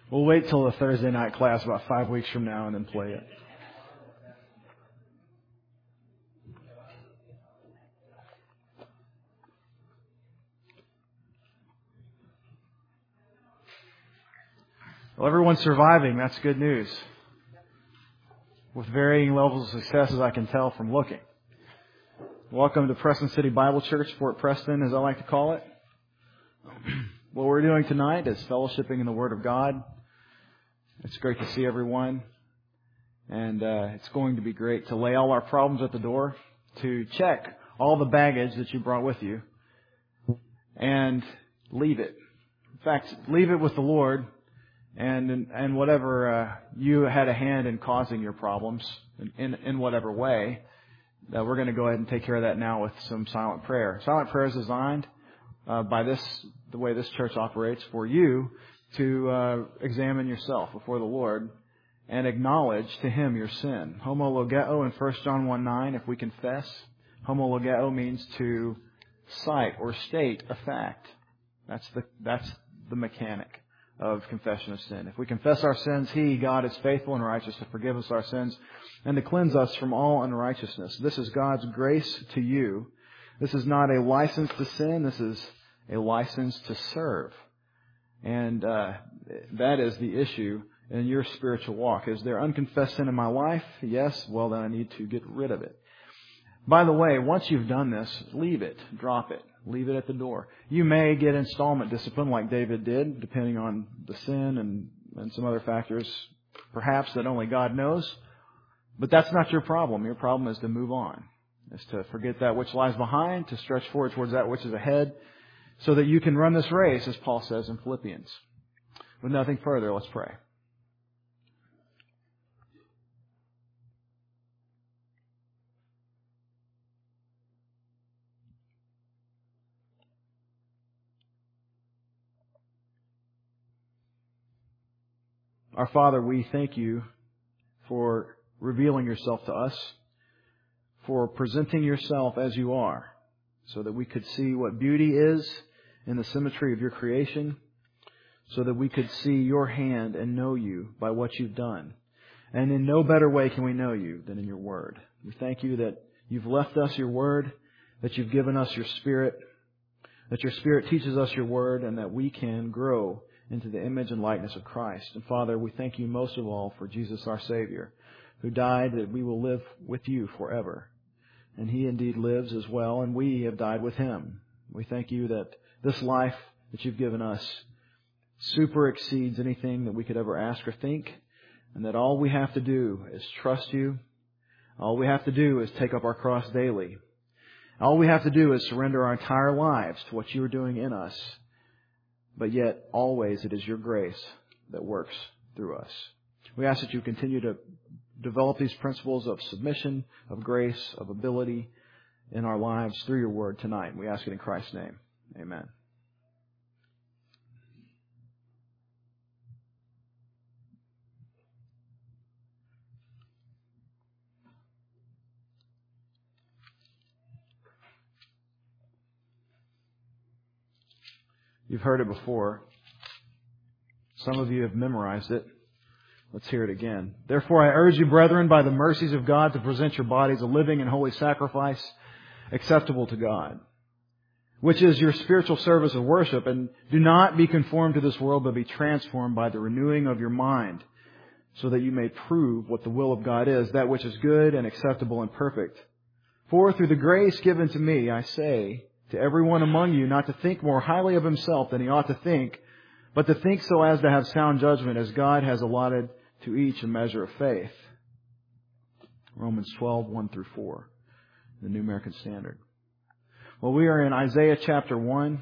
We'll wait till the Thursday night class about 5 weeks from now and then play it. Well, everyone's surviving. That's good news. With varying levels of success, as I can tell from looking. Welcome to Preston City Bible Church, Fort Preston, as I like to call it. What we're doing tonight is fellowshipping in the Word of God. It's great to see everyone. And it's going to be great to lay all our problems at the door, to check all the baggage that you brought with you, and leave it. In fact, leave it with the Lord. And whatever you had a hand in causing your problems in whatever way, that we're going to go ahead and take care of that now with some silent prayer. Silent prayer is designed by the way this church operates, for you to examine yourself before the Lord and acknowledge to Him your sin. Homologeo in 1 John 1:9, if we confess. Homologeo means to cite or state a fact. That's the mechanic of confession of sin. If we confess our sins, He, God, is faithful and righteous to forgive us our sins and to cleanse us from all unrighteousness. This is God's grace to you. This is not a license to sin. This is a license to serve. And that is the issue in your spiritual walk. Is there unconfessed sin in my life? Yes. Well, then I need to get rid of it. By the way, once you've done this, leave it. Drop it. Leave it at the door. You may get installment discipline like David did, depending on the sin and some other factors, perhaps, that only God knows. But that's not your problem. Your problem is to move on, is to forget that which lies behind, to stretch forward towards that which is ahead, so that you can run this race, as Paul says in Philippians. With nothing further, let's pray. Our Father, we thank You for revealing Yourself to us, for presenting Yourself as You are, so that we could see what beauty is in the symmetry of Your creation, so that we could see Your hand and know You by what You've done. And in no better way can we know You than in Your Word. We thank You that You've left us Your Word, that You've given us Your Spirit, that Your Spirit teaches us Your Word, and that we can grow into the image and likeness of Christ. And Father, we thank You most of all for Jesus our Savior, who died that we will live with You forever. And He indeed lives as well, and we have died with Him. We thank You that this life that You've given us super exceeds anything that we could ever ask or think, and that all we have to do is trust You. All we have to do is take up our cross daily. All we have to do is surrender our entire lives to what You are doing in us. But yet, always, it is Your grace that works through us. We ask that You continue to develop these principles of submission, of grace, of ability in our lives through Your Word tonight. We ask it in Christ's name. Amen. You've heard it before. Some of you have memorized it. Let's hear it again. Therefore, I urge you, brethren, by the mercies of God, to present your bodies a living and holy sacrifice, acceptable to God, which is your spiritual service of worship. And do not be conformed to this world, but be transformed by the renewing of your mind, so that you may prove what the will of God is, that which is good and acceptable and perfect. For through the grace given to me, I say to everyone among you not to think more highly of himself than he ought to think, but to think so as to have sound judgment, as God has allotted to each a measure of faith. Romans 12:1-4, the New American Standard. Well, we are in Isaiah chapter 1.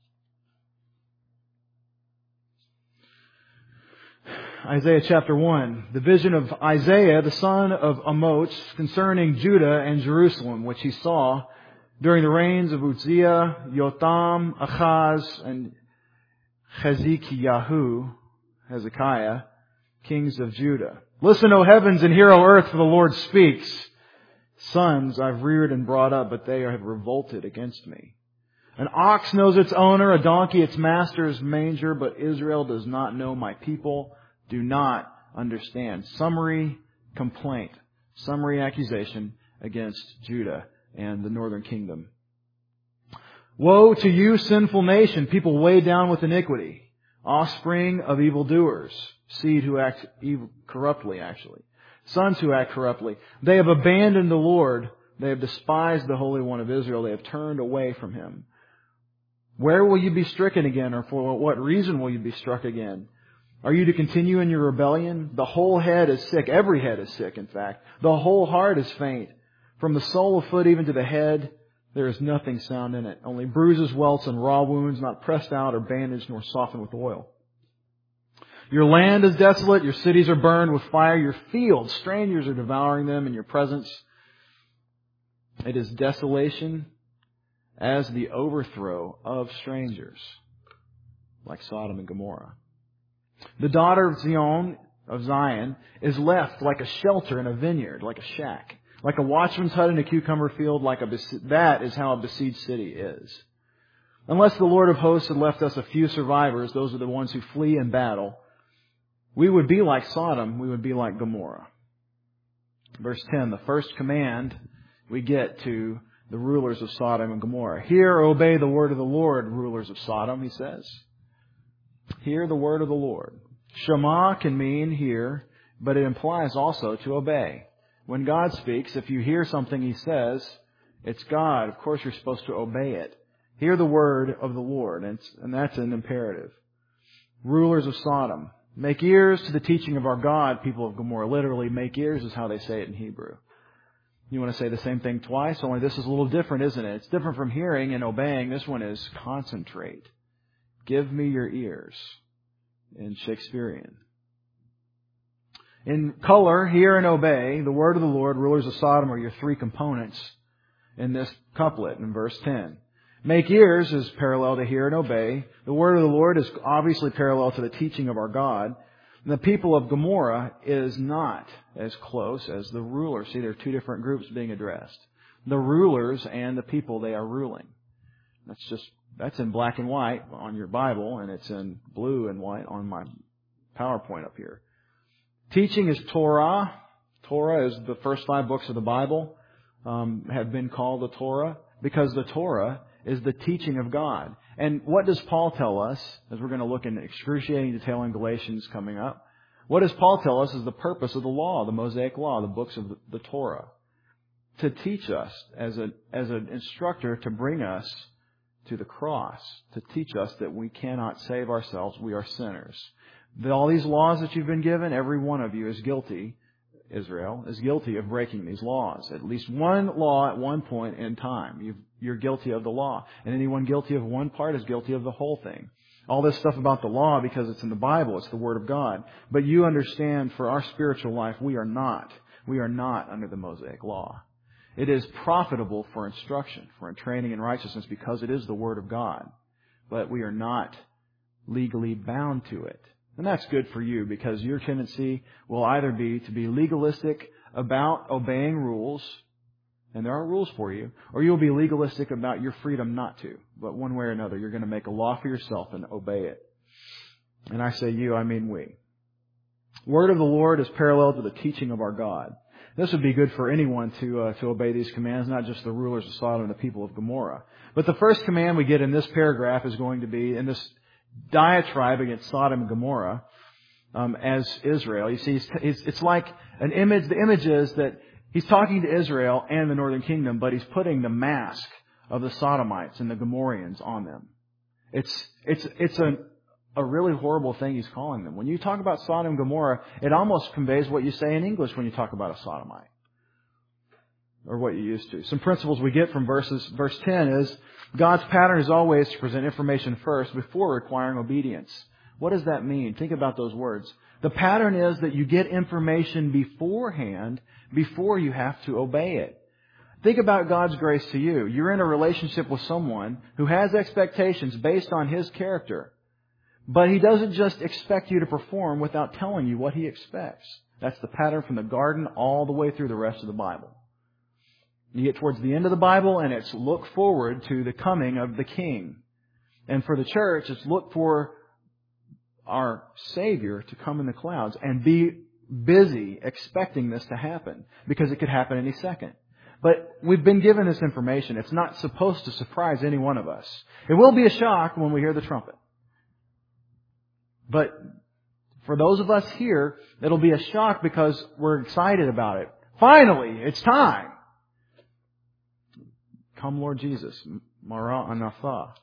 Isaiah chapter 1. The vision of Isaiah, the son of Amoz, concerning Judah and Jerusalem, which he saw during the reigns of Uzziah, Jotham, Achaz, and Hezekiah, kings of Judah. Listen, O heavens, and hear, O earth, for the Lord speaks. Sons I've reared and brought up, but they have revolted against me. An ox knows its owner, a donkey its master's manger, but Israel does not know, my people do not understand. Summary complaint, summary accusation against Judah and the northern kingdom. Woe to you, sinful nation, people weighed down with iniquity, offspring of evildoers, seed who act corruptly, actually, sons who act corruptly. They have abandoned the Lord. They have despised the Holy One of Israel. They have turned away from Him. Where will you be stricken again, or for what reason will you be struck again? Are you to continue in your rebellion? The whole head is sick. Every head is sick, in fact. The whole heart is faint. From the sole of foot even to the head, there is nothing sound in it. Only bruises, welts, and raw wounds, not pressed out or bandaged nor softened with oil. Your land is desolate. Your cities are burned with fire. Your fields, strangers are devouring them in your presence. It is desolation as the overthrow of strangers, like Sodom and Gomorrah. The daughter of Zion is left like a shelter in a vineyard, like a shack, like a watchman's hut in a cucumber field. That is how a besieged city is. Unless the Lord of hosts had left us a few survivors, those are the ones who flee in battle, we would be like Sodom, we would be like Gomorrah. Verse 10, the first command we get to the rulers of Sodom and Gomorrah. Hear, obey the word of the Lord, rulers of Sodom, he says. Hear the word of the Lord. Shema can mean hear, but it implies also to obey. When God speaks, if you hear something He says, it's God. Of course, you're supposed to obey it. Hear the word of the Lord, and that's an imperative. Rulers of Sodom, make ears to the teaching of our God, people of Gomorrah. Literally, make ears is how they say it in Hebrew. You want to say the same thing twice, only this is a little different, isn't it? It's different from hearing and obeying. This one is concentrate. Give me your ears, in Shakespearean. In color, hear and obey, the word of the Lord, rulers of Sodom, are your three components in this couplet in verse 10. Make ears is parallel to hear and obey. The word of the Lord is obviously parallel to the teaching of our God. And the people of Gomorrah is not as close as the rulers. See, there are two different groups being addressed. The rulers and the people they are ruling. That's in black and white on your Bible, and it's in blue and white on my PowerPoint up here. Teaching is Torah. Torah is the first 5 books of the Bible, have been called the Torah, because the Torah is the teaching of God. And what does Paul tell us, as we're going to look in excruciating detail in Galatians coming up? What does Paul tell us is the purpose of the law, the Mosaic law, the books of the Torah? To teach us, as an instructor, to bring us to the cross, to teach us that we cannot save ourselves, we are sinners. All these laws that you've been given, every one of you is guilty, Israel, is guilty of breaking these laws. At least one law at one point in time. You're guilty of the law. And anyone guilty of one part is guilty of the whole thing. All this stuff about the law, because it's in the Bible, it's the Word of God. But you understand, for our spiritual life, we are not under the Mosaic law. It is profitable for instruction, for training in righteousness, because it is the Word of God. But we are not legally bound to it. And that's good for you, because your tendency will either be to be legalistic about obeying rules, and there are rules for you, or you'll be legalistic about your freedom not to. But one way or another, you're going to make a law for yourself and obey it. And I say you, I mean we. Word of the Lord is parallel to the teaching of our God. This would be good for anyone to obey these commands, not just the rulers of Sodom and the people of Gomorrah. But the first command we get in this paragraph is going to be, in this diatribe against Sodom and Gomorrah, as Israel. You see, it's like an image. The image is that he's talking to Israel and the northern kingdom, but he's putting the mask of the Sodomites and the Gomorrhians on them. It's a really horrible thing he's calling them. When you talk about Sodom and Gomorrah, it almost conveys what you say in English when you talk about a sodomite, or what you used to. Some principles we get from verse 10 is God's pattern is always to present information first before requiring obedience. What does that mean? Think about those words. The pattern is that you get information beforehand before you have to obey it. Think about God's grace to you. You're in a relationship with someone who has expectations based on His character, but He doesn't just expect you to perform without telling you what He expects. That's the pattern from the garden all the way through the rest of the Bible. You get towards the end of the Bible, and it's look forward to the coming of the King. And for the church, it's look for our Savior to come in the clouds and be busy expecting this to happen, because it could happen any second. But we've been given this information. It's not supposed to surprise any one of us. It will be a shock when we hear the trumpet. But for those of us here, it'll be a shock because we're excited about it. Finally, it's time. Come, Lord Jesus. Mara Anatha.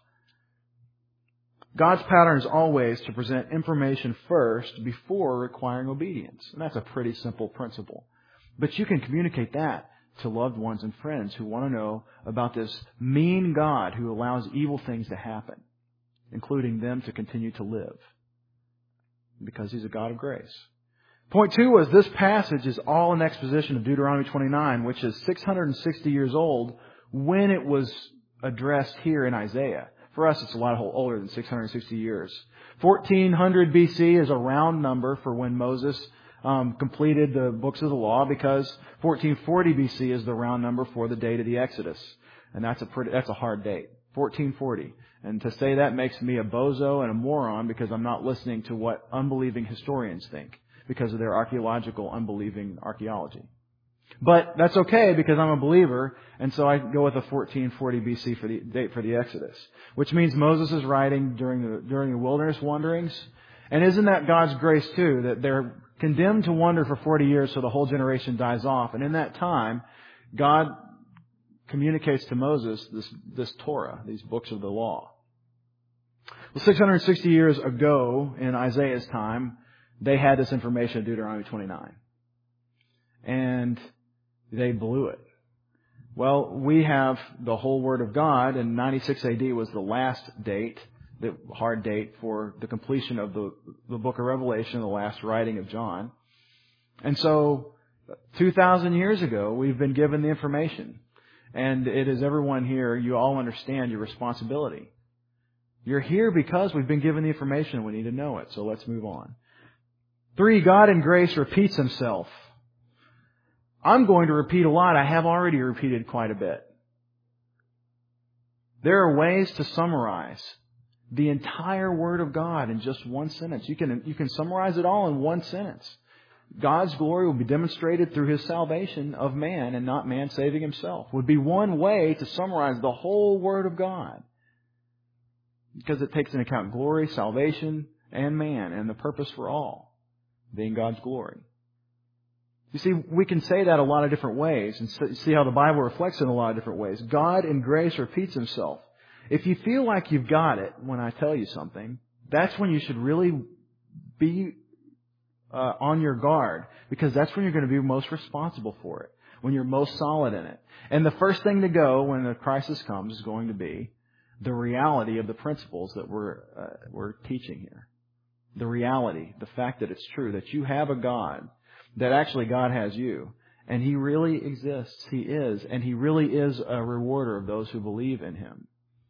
God's pattern is always to present information first before requiring obedience. And that's a pretty simple principle. But you can communicate that to loved ones and friends who want to know about this mean God who allows evil things to happen, including them to continue to live, because He's a God of grace. Point 2 was this passage is all an exposition of Deuteronomy 29, which is 660 years old when it was addressed here in Isaiah. For us, it's a lot older than 660 years. 1400 BC is a round number for when Moses completed the books of the law, because 1440 BC is the round number for the date of the Exodus. And that's a hard date. 1440. And to say that makes me a bozo and a moron, because I'm not listening to what unbelieving historians think because of their archaeological unbelieving archaeology. But that's okay, because I'm a believer, and so I go with a 1440 BC for the date for the Exodus, which means Moses is writing during the wilderness wanderings. And isn't that God's grace too, that they're condemned to wander for 40 years so the whole generation dies off, and in that time, God communicates to Moses this Torah, these books of the law. Well, 660 years ago, in Isaiah's time, they had this information in Deuteronomy 29. And they blew it. Well, we have the whole Word of God, and 96 AD was the last date, the hard date for the completion of the book of Revelation, the last writing of John. And so, 2,000 years ago, we've been given the information. And it is everyone here, you all understand your responsibility. You're here because we've been given the information. We need to know it. So let's move on. 3, God in grace repeats Himself. I'm going to repeat a lot. I have already repeated quite a bit. There are ways to summarize the entire Word of God in just one sentence. You can summarize it all in one sentence. God's glory will be demonstrated through His salvation of man, and not man saving himself. Would be one way to summarize the whole Word of God, because it takes into account glory, salvation, and man, and the purpose for all being God's glory. You see, we can say that a lot of different ways, and see how the Bible reflects it in a lot of different ways. God in grace repeats Himself. If you feel like you've got it when I tell you something, that's when you should really be on your guard, because that's when you're going to be most responsible for it, when you're most solid in it. And the first thing to go when the crisis comes is going to be the reality of the principles that we're teaching here. The reality, the fact that it's true, that you have a God, that actually God has you, and He really exists. He is, and He really is a rewarder of those who believe in Him.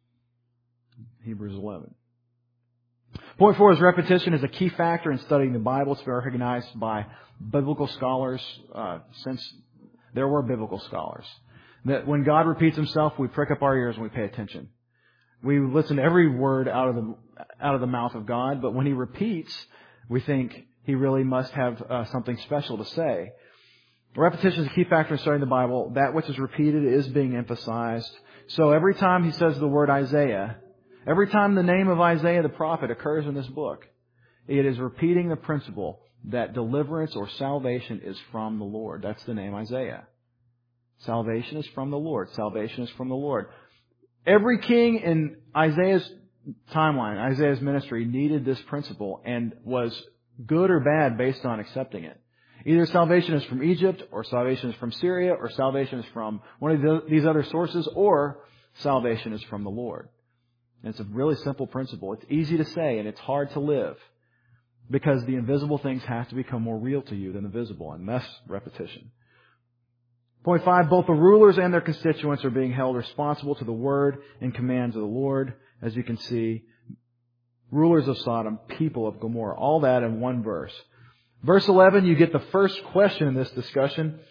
Hebrews 11. Point 4 is repetition is a key factor in studying the Bible. It's been recognized by biblical scholars since there were biblical scholars. That when God repeats Himself, we prick up our ears and we pay attention. We listen to every word out of the mouth of God, but when He repeats, we think He really must have something special to say. Repetition is a key factor in studying the Bible. That which is repeated is being emphasized. So every time He says the word Isaiah, every time the name of Isaiah the prophet occurs in this book, it is repeating the principle that deliverance or salvation is from the Lord. That's the name Isaiah. Salvation is from the Lord. Salvation is from the Lord. Every king in Isaiah's timeline, Isaiah's ministry, needed this principle and was good or bad based on accepting it. Either salvation is from Egypt, or salvation is from Syria, or salvation is from one of these other sources, or salvation is from the Lord. And it's a really simple principle. It's easy to say and it's hard to live, because the invisible things have to become more real to you than the visible, and that's repetition. Point 5, both the rulers and their constituents are being held responsible to the word and commands of the Lord. As you can see, rulers of Sodom, people of Gomorrah, all that in one verse. Verse 11, you get the first question in this discussion.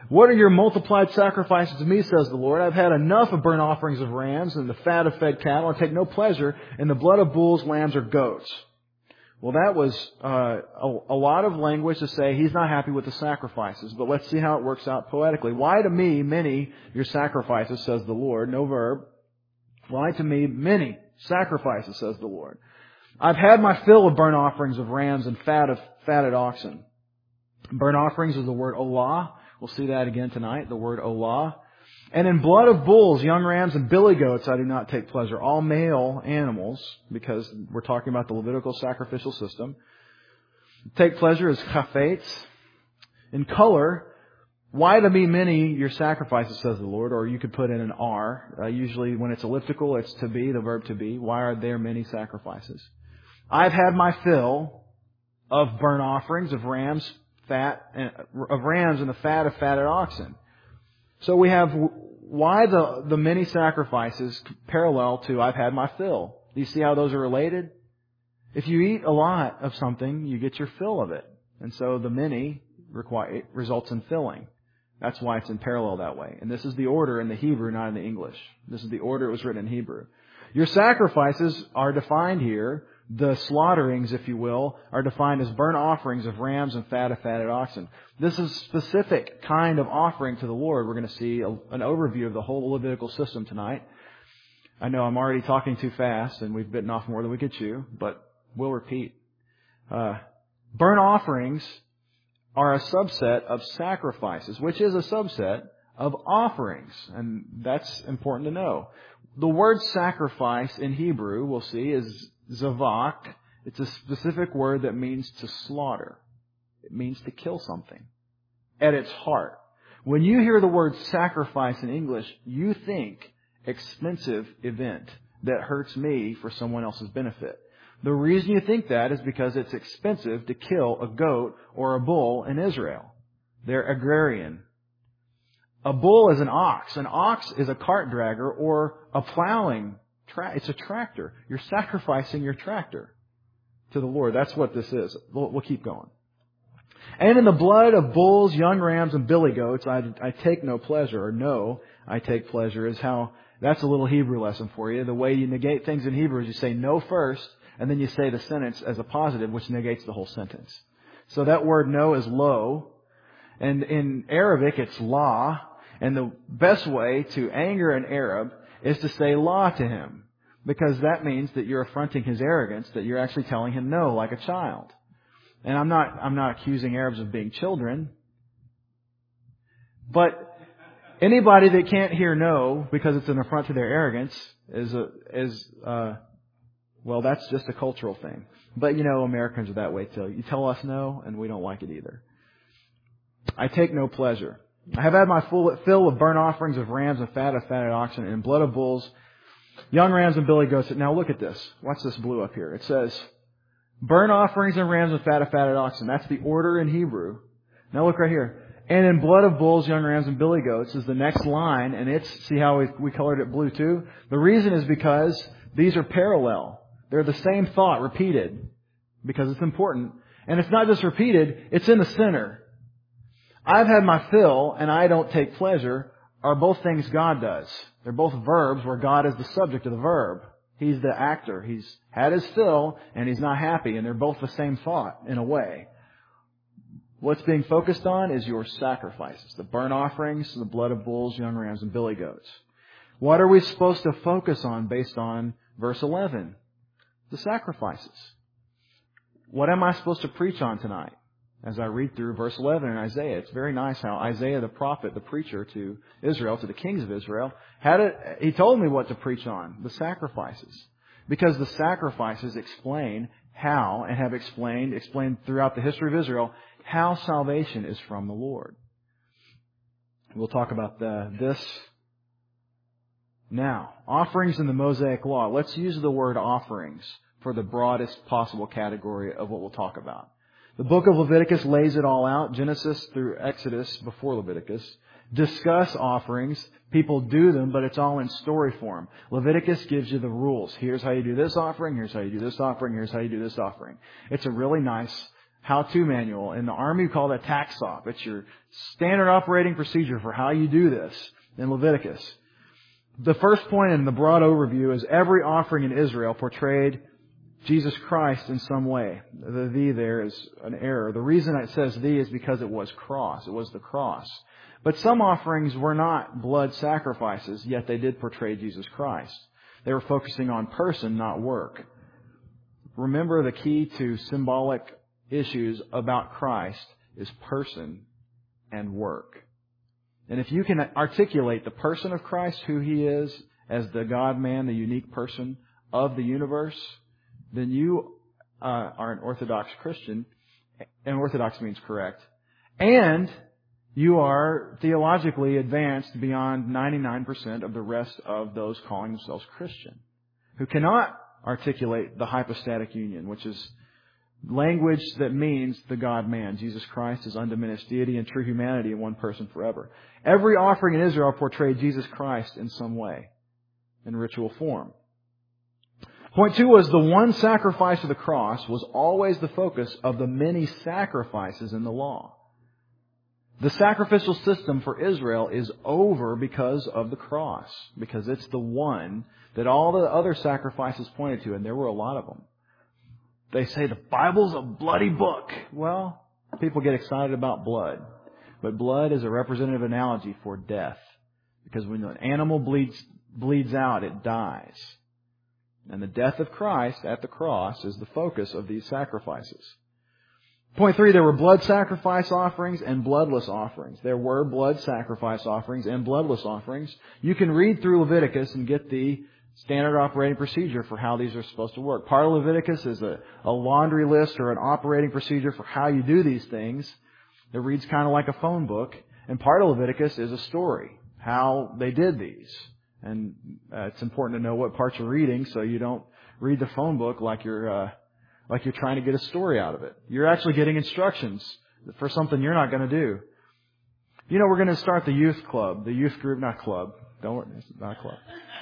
What are your multiplied sacrifices to me, says the Lord? I've had enough of burnt offerings of rams and the fat of fed cattle. I take no pleasure in the blood of bulls, lambs, or goats. Well, that was a lot of language to say he's not happy with the sacrifices. But let's see how it works out poetically. Why to me many your sacrifices, says the Lord. No verb. Why to me many sacrifices, says the Lord. I've had my fill of burnt offerings of rams and fatted oxen. Burnt offerings is the word olah. We'll see that again tonight, the word olah. And in blood of bulls, young rams, and billy goats, I do not take pleasure. All male animals, because we're talking about the Levitical sacrificial system. Take pleasure is chafetz. In color, why to me many your sacrifices, says the Lord, or you could put in an R. Usually when it's elliptical, it's to be, the verb to be. Why are there many sacrifices? I've had my fill of burnt offerings of rams, and the fat of fatted oxen. So we have why the many sacrifices parallel to I've had my fill. Do you see how those are related? If you eat a lot of something, you get your fill of it. And so the many results in filling. That's why it's in parallel that way. And this is the order in the Hebrew, not in the English. This is the order it was written in Hebrew. Your sacrifices are defined here. The slaughterings, if you will, are defined as burnt offerings of rams and fat of fatted oxen. This is a specific kind of offering to the Lord. We're going to see an overview of the whole Levitical system tonight. I know I'm already talking too fast, and we've bitten off more than we could chew, but we'll repeat. Burnt offerings are a subset of sacrifices, which is a subset of offerings, and that's important to know. The word sacrifice in Hebrew, we'll see, is zavak. It's a specific word that means to slaughter. It means to kill something at its heart. When you hear the word sacrifice in English, you think expensive event that hurts me for someone else's benefit. The reason you think that is because it's expensive to kill a goat or a bull in Israel. They're agrarian. A bull is an ox. An ox is a cart dragger or a plowing. It's a tractor. You're sacrificing your tractor to the Lord. That's what this is. We'll keep going. And in the blood of bulls, young rams, and billy goats, I take no pleasure. Or no, I take pleasure is how, that's a little Hebrew lesson for you. The way you negate things in Hebrew is you say no first, and then you say the sentence as a positive, which negates the whole sentence. So that word no is lo. And in Arabic, it's la. And the best way to anger an Arab is to say la to him. Because that means that you're affronting his arrogance, that you're actually telling him no like a child. And I'm not accusing Arabs of being children. But anybody that can't hear no because it's an affront to their arrogance well, that's just a cultural thing. But you know, Americans are that way too. You tell us no, and we don't like it either. I take no pleasure. I have had my fill of burnt offerings of rams and fat of fatted oxen and blood of bulls, young rams and billy goats. Now look at this. Watch this blue up here. It says, burnt offerings and rams and fat of fatted oxen. That's the order in Hebrew. Now look right here. And in blood of bulls, young rams, and billy goats is the next line. And see how we colored it blue too? The reason is because these are parallel. They're the same thought repeated because it's important. And it's not just repeated, it's in the center. I've had my fill and I don't take pleasure are both things God does. They're both verbs where God is the subject of the verb. He's the actor. He's had his fill and he's not happy, and they're both the same thought in a way. What's being focused on is your sacrifices, the burnt offerings, the blood of bulls, young rams, and billy goats. What are we supposed to focus on based on verse 11? The sacrifices. What am I supposed to preach on tonight? As I read through verse 11 in Isaiah, it's very nice how Isaiah the prophet, the preacher to Israel, to the kings of Israel, he told me what to preach on, the sacrifices. Because the sacrifices explain how, and have explained throughout the history of Israel, how salvation is from the Lord. We'll talk about this now. Offerings in the Mosaic Law. Let's use the word offerings for the broadest possible category of what we'll talk about. The book of Leviticus lays it all out. Genesis through Exodus, before Leviticus, discuss offerings. People do them, but it's all in story form. Leviticus gives you the rules. Here's how you do this offering. Here's how you do this offering. Here's how you do this offering. It's a really nice how-to manual. In the Army, we call that TAXOP. It's your standard operating procedure for how you do this in Leviticus. The first point in the broad overview is every offering in Israel portrayed Jesus Christ in some way. The "the" there is an error. The reason it says "the" is because it was cross. It was the cross. But some offerings were not blood sacrifices, yet they did portray Jesus Christ. They were focusing on person, not work. Remember, the key to symbolic issues about Christ is person and work. And if you can articulate the person of Christ, who He is, as the God-man, the unique person of the universe, then you are an Orthodox Christian. And Orthodox means correct. And you are theologically advanced beyond 99% of the rest of those calling themselves Christian, who cannot articulate the hypostatic union, which is language that means the God-man, Jesus Christ, is undiminished deity and true humanity in one person forever. Every offering in Israel portrayed Jesus Christ in some way, in ritual form. Point 2 was the one sacrifice of the cross was always the focus of the many sacrifices in the law. The sacrificial system for Israel is over because of the cross, because it's the one that all the other sacrifices pointed to, and there were a lot of them. They say the Bible's a bloody book. Well, people get excited about blood, but blood is a representative analogy for death, because when an animal bleeds out, it dies. And the death of Christ at the cross is the focus of these sacrifices. Point 3, there were blood sacrifice offerings and bloodless offerings. There were blood sacrifice offerings and bloodless offerings. You can read through Leviticus and get the standard operating procedure for how these are supposed to work. Part of Leviticus is a laundry list or an operating procedure for how you do these things. It reads kind of like a phone book. And part of Leviticus is a story, how they did these. And it's important to know what parts you're reading so you don't read the phone book like you're trying to get a story out of it. You're actually getting instructions for something you're not going to do. You know, we're going to start the youth club, the youth group, not club. Don't worry, it's not a club.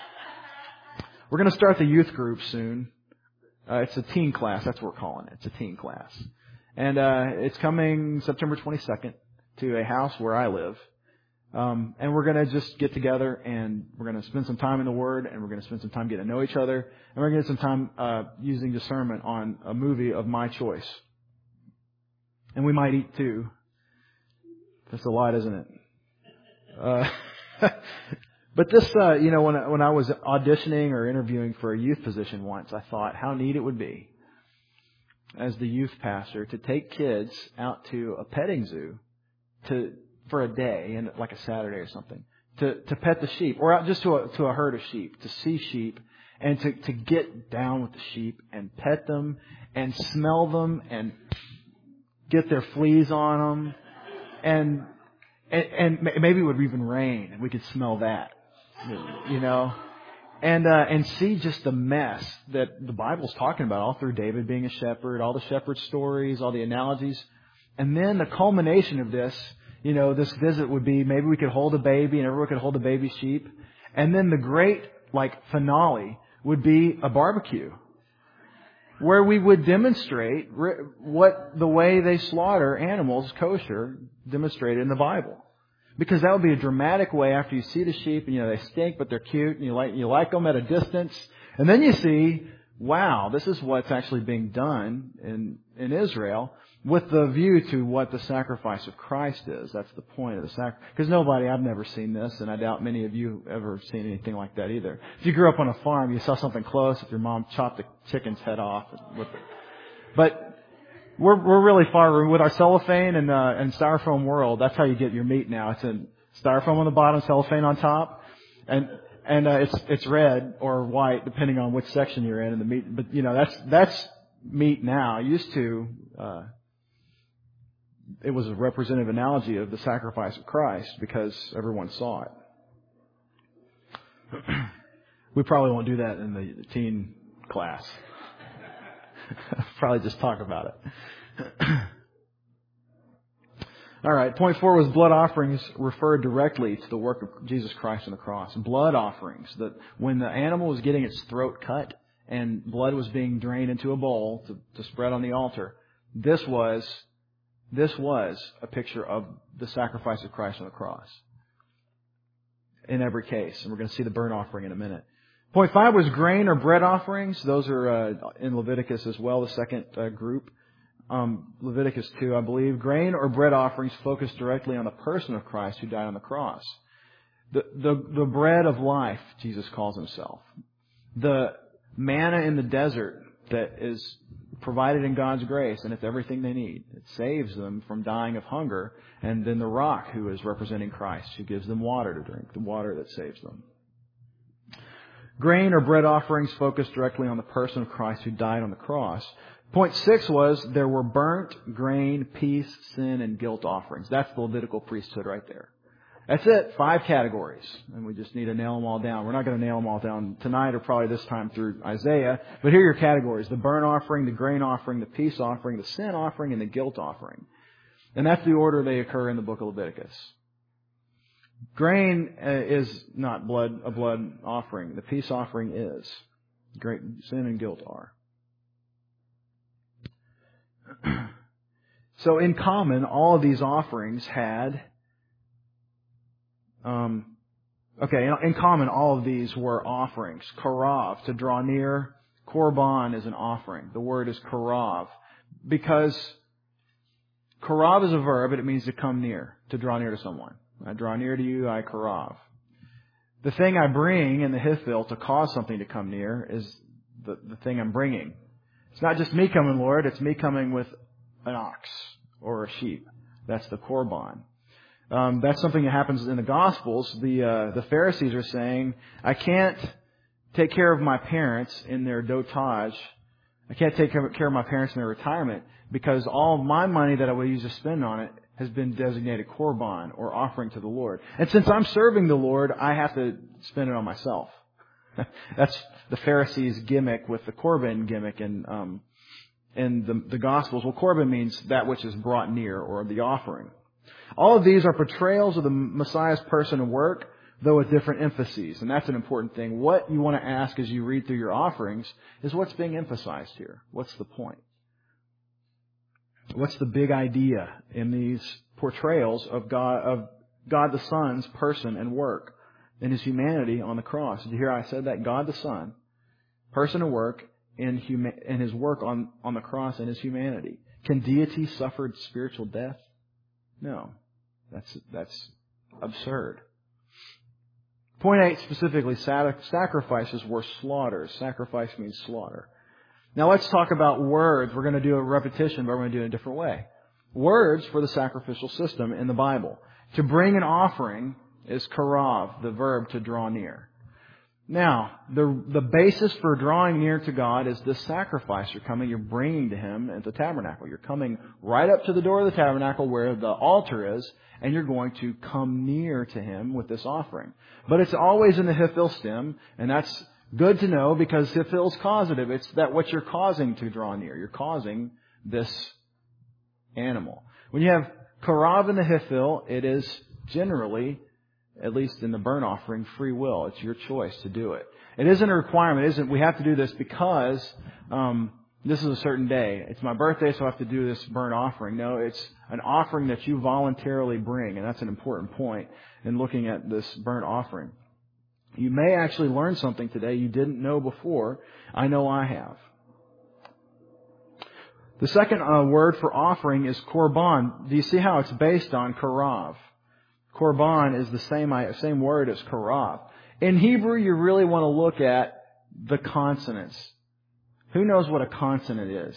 We're going to start the youth group soon. It's a teen class. That's what we're calling it. It's a teen class. And it's coming September 22nd to a house where I live. And we're going to just get together and we're going to spend some time in the Word and we're going to spend some time getting to know each other. And we're going to get some time using discernment on a movie of my choice. And we might eat too. That's a lot, isn't it? But this, when I was auditioning or interviewing for a youth position once, I thought how neat it would be as the youth pastor to take kids out to a petting zoo for a day, and like a Saturday or something, to pet the sheep, or out just to a herd of sheep, to see sheep, and to get down with the sheep and pet them and smell them and get their fleas on them, and maybe it would even rain and we could smell that, and see just the mess that the Bible's talking about all through David being a shepherd, all the shepherd stories, all the analogies, and then the culmination of this. This visit would be maybe we could hold a baby and everyone could hold a baby sheep. And then the great, finale would be a barbecue where we would demonstrate what the way they slaughter animals kosher demonstrated in the Bible. Because that would be a dramatic way after you see the sheep and, they stink, but they're cute and you like them at a distance. And then you see, wow, this is what's actually being done in Israel. With the view to what the sacrifice of Christ is. That's the point of the sacrifice. Because I've never seen this, and I doubt many of you ever seen anything like that either. If you grew up on a farm, you saw something close, if your mom chopped the chicken's head off. But we're really far removed with our cellophane and styrofoam world. That's how you get your meat now. It's in styrofoam on the bottom, cellophane on top, and it's red or white depending on which section you're in the meat. But that's meat now. Used to. It was a representative analogy of the sacrifice of Christ because everyone saw it. We probably won't do that in the teen class. Probably just talk about it. All right. Point 4 was blood offerings referred directly to the work of Jesus Christ on the cross. Blood offerings, that when the animal was getting its throat cut and blood was being drained into a bowl to spread on the altar, This was a picture of the sacrifice of Christ on the cross. In every case. And we're going to see the burnt offering in a minute. Point 5 was grain or bread offerings. Those are in Leviticus as well, the second group. Leviticus 2, I believe. Grain or bread offerings focus directly on the person of Christ who died on the cross. The bread of life, Jesus calls himself. The manna in the desert that is provided in God's grace, and it's everything they need. It saves them from dying of hunger. And then the rock, who is representing Christ, who gives them water to drink, the water that saves them. Grain or bread offerings focus directly on the person of Christ who died on the cross. Point 6 was there were burnt, grain, peace, sin, and guilt offerings. That's the Levitical priesthood right there. That's it. 5 categories. And we just need to nail them all down. We're not going to nail them all down tonight or probably this time through Isaiah. But here are your categories. The burnt offering, the grain offering, the peace offering, the sin offering, and the guilt offering. And that's the order they occur in the book of Leviticus. Grain is not a blood offering. The peace offering is. Sin and guilt are. So in common, all of these offerings had... in common, all of these were offerings. Karav, to draw near. Korban is an offering. The word is karav. Because karav is a verb, and it means to come near, to draw near to someone. I draw near to you, I karav. The thing I bring in the hithil to cause something to come near is the thing I'm bringing. It's not just me coming, Lord. It's me coming with an ox or a sheep. That's the korban. That's something that happens in the Gospels. The Pharisees are saying, I can't take care of my parents in their dotage. I can't take care of my parents in their retirement because all of my money that I would use to spend on it has been designated korban or offering to the Lord. And since I'm serving the Lord, I have to spend it on myself. That's the Pharisees' gimmick with the korban gimmick in the Gospels. Well, korban means that which is brought near or the offering. All of these are portrayals of the Messiah's person and work, though with different emphases. And that's an important thing. What you want to ask as you read through your offerings is what's being emphasized here? What's the point? What's the big idea in these portrayals of God the Son's person and work in His humanity on the cross? Did you hear I said that? God the Son, person and work in His work on the cross and His humanity. Can deity suffer spiritual death? No. That's absurd. Point 8 specifically, sacrifices were slaughters. Sacrifice means slaughter. Now let's talk about words. We're going to do a repetition, but we're going to do it in a different way. Words for the sacrificial system in the Bible. To bring an offering is karav, the verb to draw near. Now, the basis for drawing near to God is this sacrifice you're bringing to Him at the tabernacle. You're coming right up to the door of the tabernacle where the altar is, and you're going to come near to Him with this offering. But it's always in the hithil stem, and that's good to know because hithil is causative. It's that what you're causing to draw near. You're causing this animal. When you have karav in the hithil, it is generally, at least in the burnt offering, free will. It's your choice to do it. It isn't a requirement. It isn't we have to do this because this is a certain day. It's my birthday, so I have to do this burnt offering. No, it's an offering that you voluntarily bring, and that's an important point in looking at this burnt offering. You may actually learn something today you didn't know before. I know I have. The second word for offering is korban. Do you see how it's based on karav? Korban is the same word as karav. In Hebrew, you really want to look at the consonants. Who knows what a consonant is?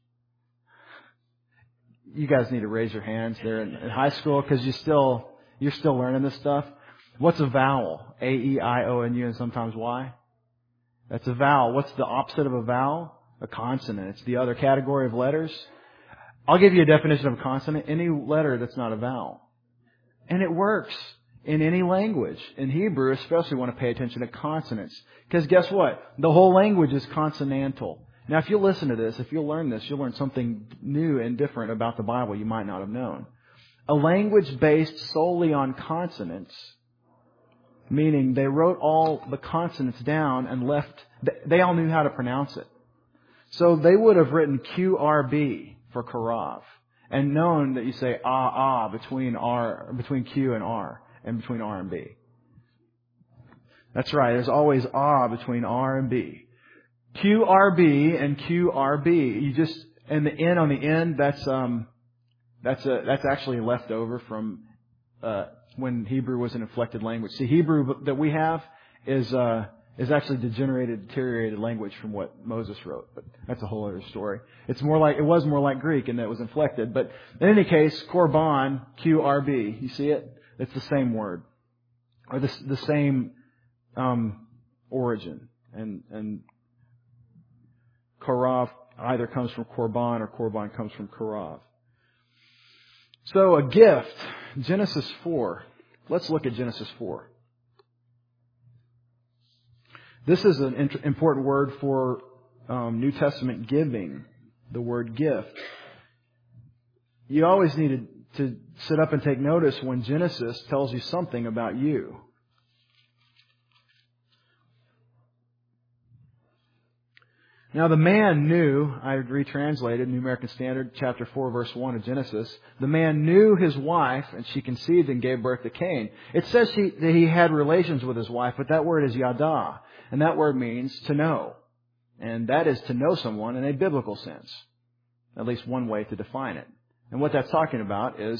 You guys need to raise your hands there in high school because you're still learning this stuff. What's a vowel? A, E, I, O, and U, and sometimes Y. That's a vowel. What's the opposite of a vowel? A consonant. It's the other category of letters. I'll give you a definition of a consonant. Any letter that's not a vowel. And it works in any language. In Hebrew, especially, you want to pay attention to consonants. Because guess what? The whole language is consonantal. Now, if you listen to this, if you'll learn this, you'll learn something new and different about the Bible you might not have known. A language based solely on consonants, meaning they wrote all the consonants down and they all knew how to pronounce it. So they would have written QRB for Korav. And known that you say between Q and R, and between R and B. That's right. There's always between R and B. QRB and QRB. You just, and the N on the end, that's actually left over from when Hebrew was an inflected language. See, Hebrew that we have is actually deteriorated language from what Moses wrote, but that's a whole other story. It was more like Greek in that it was inflected, but in any case, Korban, QRB, you see it? It's the same word, or the same origin, and Korav either comes from Korban or Korban comes from Korav. So a gift, Genesis 4. Let's look at Genesis 4. This is an important word for New Testament giving, the word gift. You always need to sit up and take notice when Genesis tells you something about you. Now the man knew, I retranslated New American Standard, chapter 4, verse 1 of Genesis. The man knew his wife, and she conceived and gave birth to Cain. It says that he had relations with his wife, but that word is yada, and that word means to know. And that is to know someone in a biblical sense. At least one way to define it. And what that's talking about is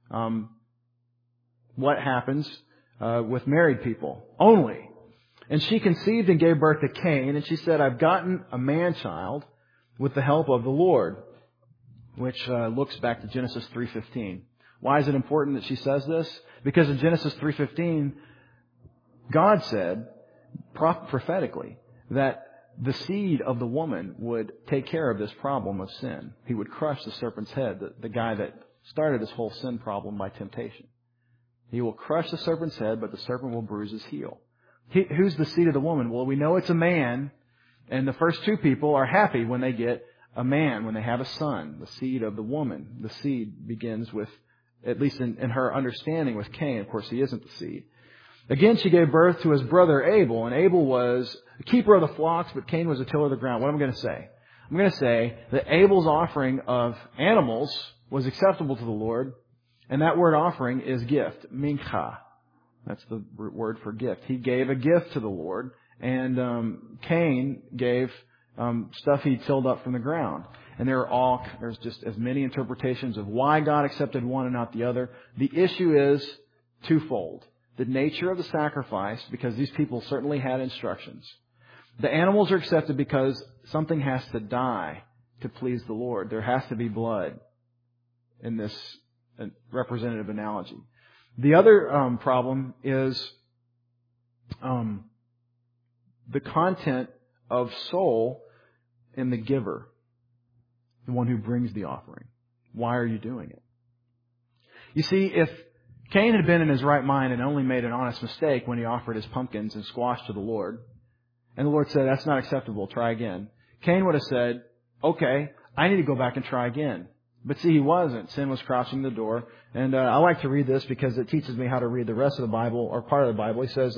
what happens with married people only. And she conceived and gave birth to Cain, and she said, I've gotten a man-child with the help of the Lord, which looks back to Genesis 3:15. Why is it important that she says this? Because in Genesis 3:15, God said, prophetically, that the seed of the woman would take care of this problem of sin. He would crush the serpent's head, the guy that started this whole sin problem by temptation. He will crush the serpent's head, but the serpent will bruise his heel. Who's the seed of the woman? Well, we know it's a man, and the first two people are happy when they get a man, when they have a son, the seed of the woman. The seed begins with, at least in her understanding, with Cain. Of course, he isn't the seed. Again, she gave birth to his brother Abel, and Abel was a keeper of the flocks, but Cain was a tiller of the ground. What am I going to say? I'm going to say that Abel's offering of animals was acceptable to the Lord, and that word offering is gift, mincha. That's the word for gift. He gave a gift to the Lord, and Cain gave stuff he tilled up from the ground. And there's just as many interpretations of why God accepted one and not the other. The issue is twofold. The nature of the sacrifice, because these people certainly had instructions. The animals are accepted because something has to die to please the Lord. There has to be blood in this representative analogy. The other problem is the content of soul in the giver, the one who brings the offering. Why are you doing it? You see, if Cain had been in his right mind and only made an honest mistake when he offered his pumpkins and squash to the Lord, and the Lord said, that's not acceptable, try again, Cain would have said, okay, I need to go back and try again. But see, he wasn't. Sin was crouching the door. And I like to read this because it teaches me how to read the rest of the Bible, or part of the Bible. He says,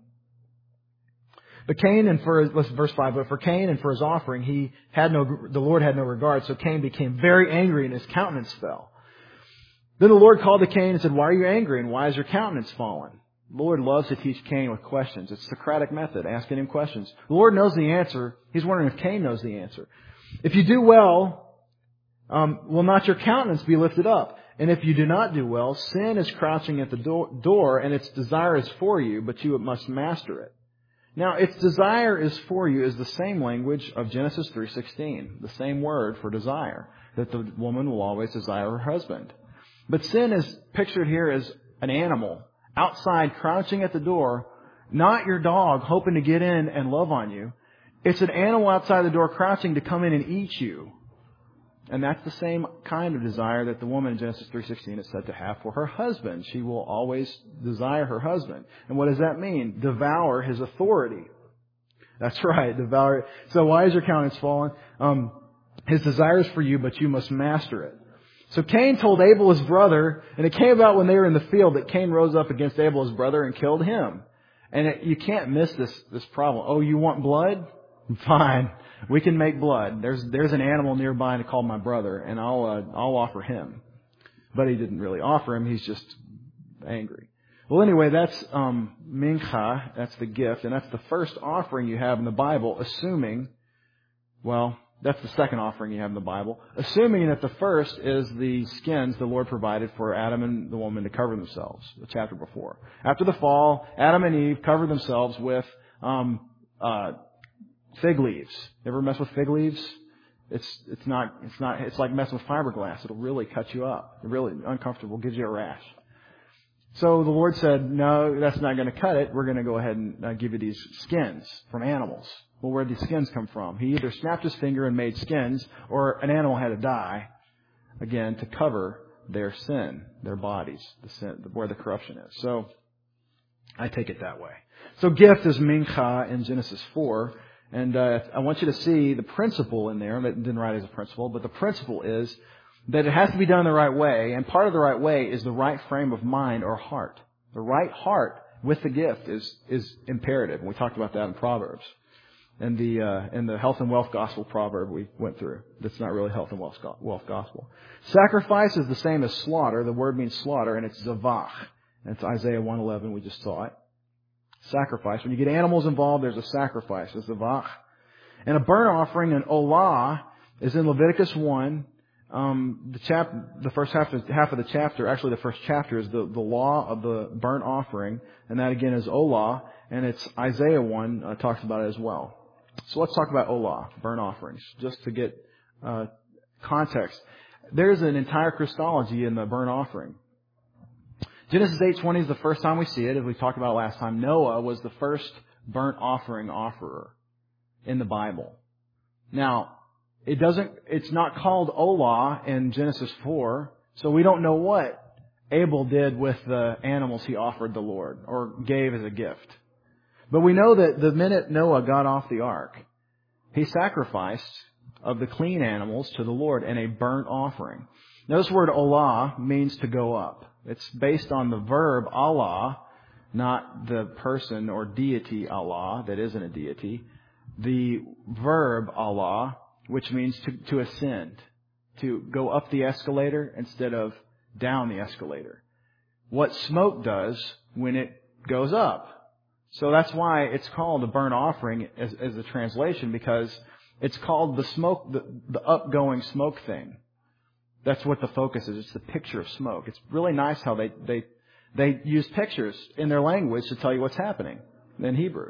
but Cain and for his, verse 5, but for Cain and for his offering, the Lord had no regard. So Cain became very angry and his countenance fell. Then the Lord called to Cain and said, why are you angry and why is your countenance fallen? The Lord loves to teach Cain with questions. It's the Socratic method, asking him questions. The Lord knows the answer. He's wondering if Cain knows the answer. If you do well, will not your countenance be lifted up? And if you do not do well, sin is crouching at the door, and its desire is for you, but you must master it. Now, its desire is for you is the same language of Genesis 3:16, the same word for desire, that the woman will always desire her husband. But sin is pictured here as an animal outside crouching at the door, not your dog hoping to get in and love on you. It's an animal outside the door crouching to come in and eat you. And that's the same kind of desire that the woman in Genesis 3:16 is said to have for her husband. She will always desire her husband. And what does that mean? Devour his authority. That's right, devour. So why is your countenance fallen? His desire is for you, but you must master it. So Cain told Abel his brother, and it came about when they were in the field that Cain rose up against Abel his brother and killed him. And you can't miss this problem. Oh, you want blood? Fine. We can make blood. There's an animal nearby to call my brother, and I'll offer him. But he didn't really offer him. He's just angry. Well, anyway, that's mincha. That's the gift, and that's the first offering you have in the Bible. That's the second offering you have in the Bible. Assuming that the first is the skins the Lord provided for Adam and the woman to cover themselves. The chapter before. After the fall, Adam and Eve covered themselves with fig leaves. Ever mess with fig leaves? It's like messing with fiberglass. It'll really cut you up. It's really uncomfortable, gives you a rash. So the Lord said, no, that's not going to cut it. We're going to go ahead and give you these skins from animals. Well, where did these skins come from? He either snapped his finger and made skins, or an animal had to die, again, to cover their sin, their bodies, the sin, where the corruption is. So I take it that way. So gift is mincha in Genesis 4. And I want you to see the principle in there. I didn't write it as a principle, but the principle is that it has to be done the right way. And part of the right way is the right frame of mind or heart. The right heart with the gift is imperative. And we talked about that in Proverbs. And the health and wealth gospel proverb we went through. That's not really health and wealth gospel. Sacrifice is the same as slaughter. The word means slaughter, and it's zavach. And it's Isaiah 1:11. We just saw it. Sacrifice. When you get animals involved, there's a sacrifice. There's the vach. And a burnt offering, an olah, is in Leviticus 1. The first half of the chapter, actually the first chapter, is the law of the burnt offering. And that again is olah. And it's Isaiah 1 talks about it as well. So let's talk about olah, burnt offerings, just to get context. There's an entire Christology in the burnt offering. Genesis 8:20 is the first time we see it, as we talked about last time. Noah was the first burnt offering offerer in the Bible. Now, it's not called olah in Genesis 4, so we don't know what Abel did with the animals he offered the Lord or gave as a gift. But we know that the minute Noah got off the ark, he sacrificed of the clean animals to the Lord in a burnt offering. Now, this word olah means to go up. It's based on the verb Allah, not the person or deity Allah that isn't a deity. The verb Allah, which means to ascend, to go up the escalator instead of down the escalator. What smoke does when it goes up. So that's why it's called a burnt offering as a translation, because it's called the smoke, the upgoing smoke thing. That's what the focus is. It's the picture of smoke. It's really nice how they use pictures in their language to tell you what's happening in Hebrew.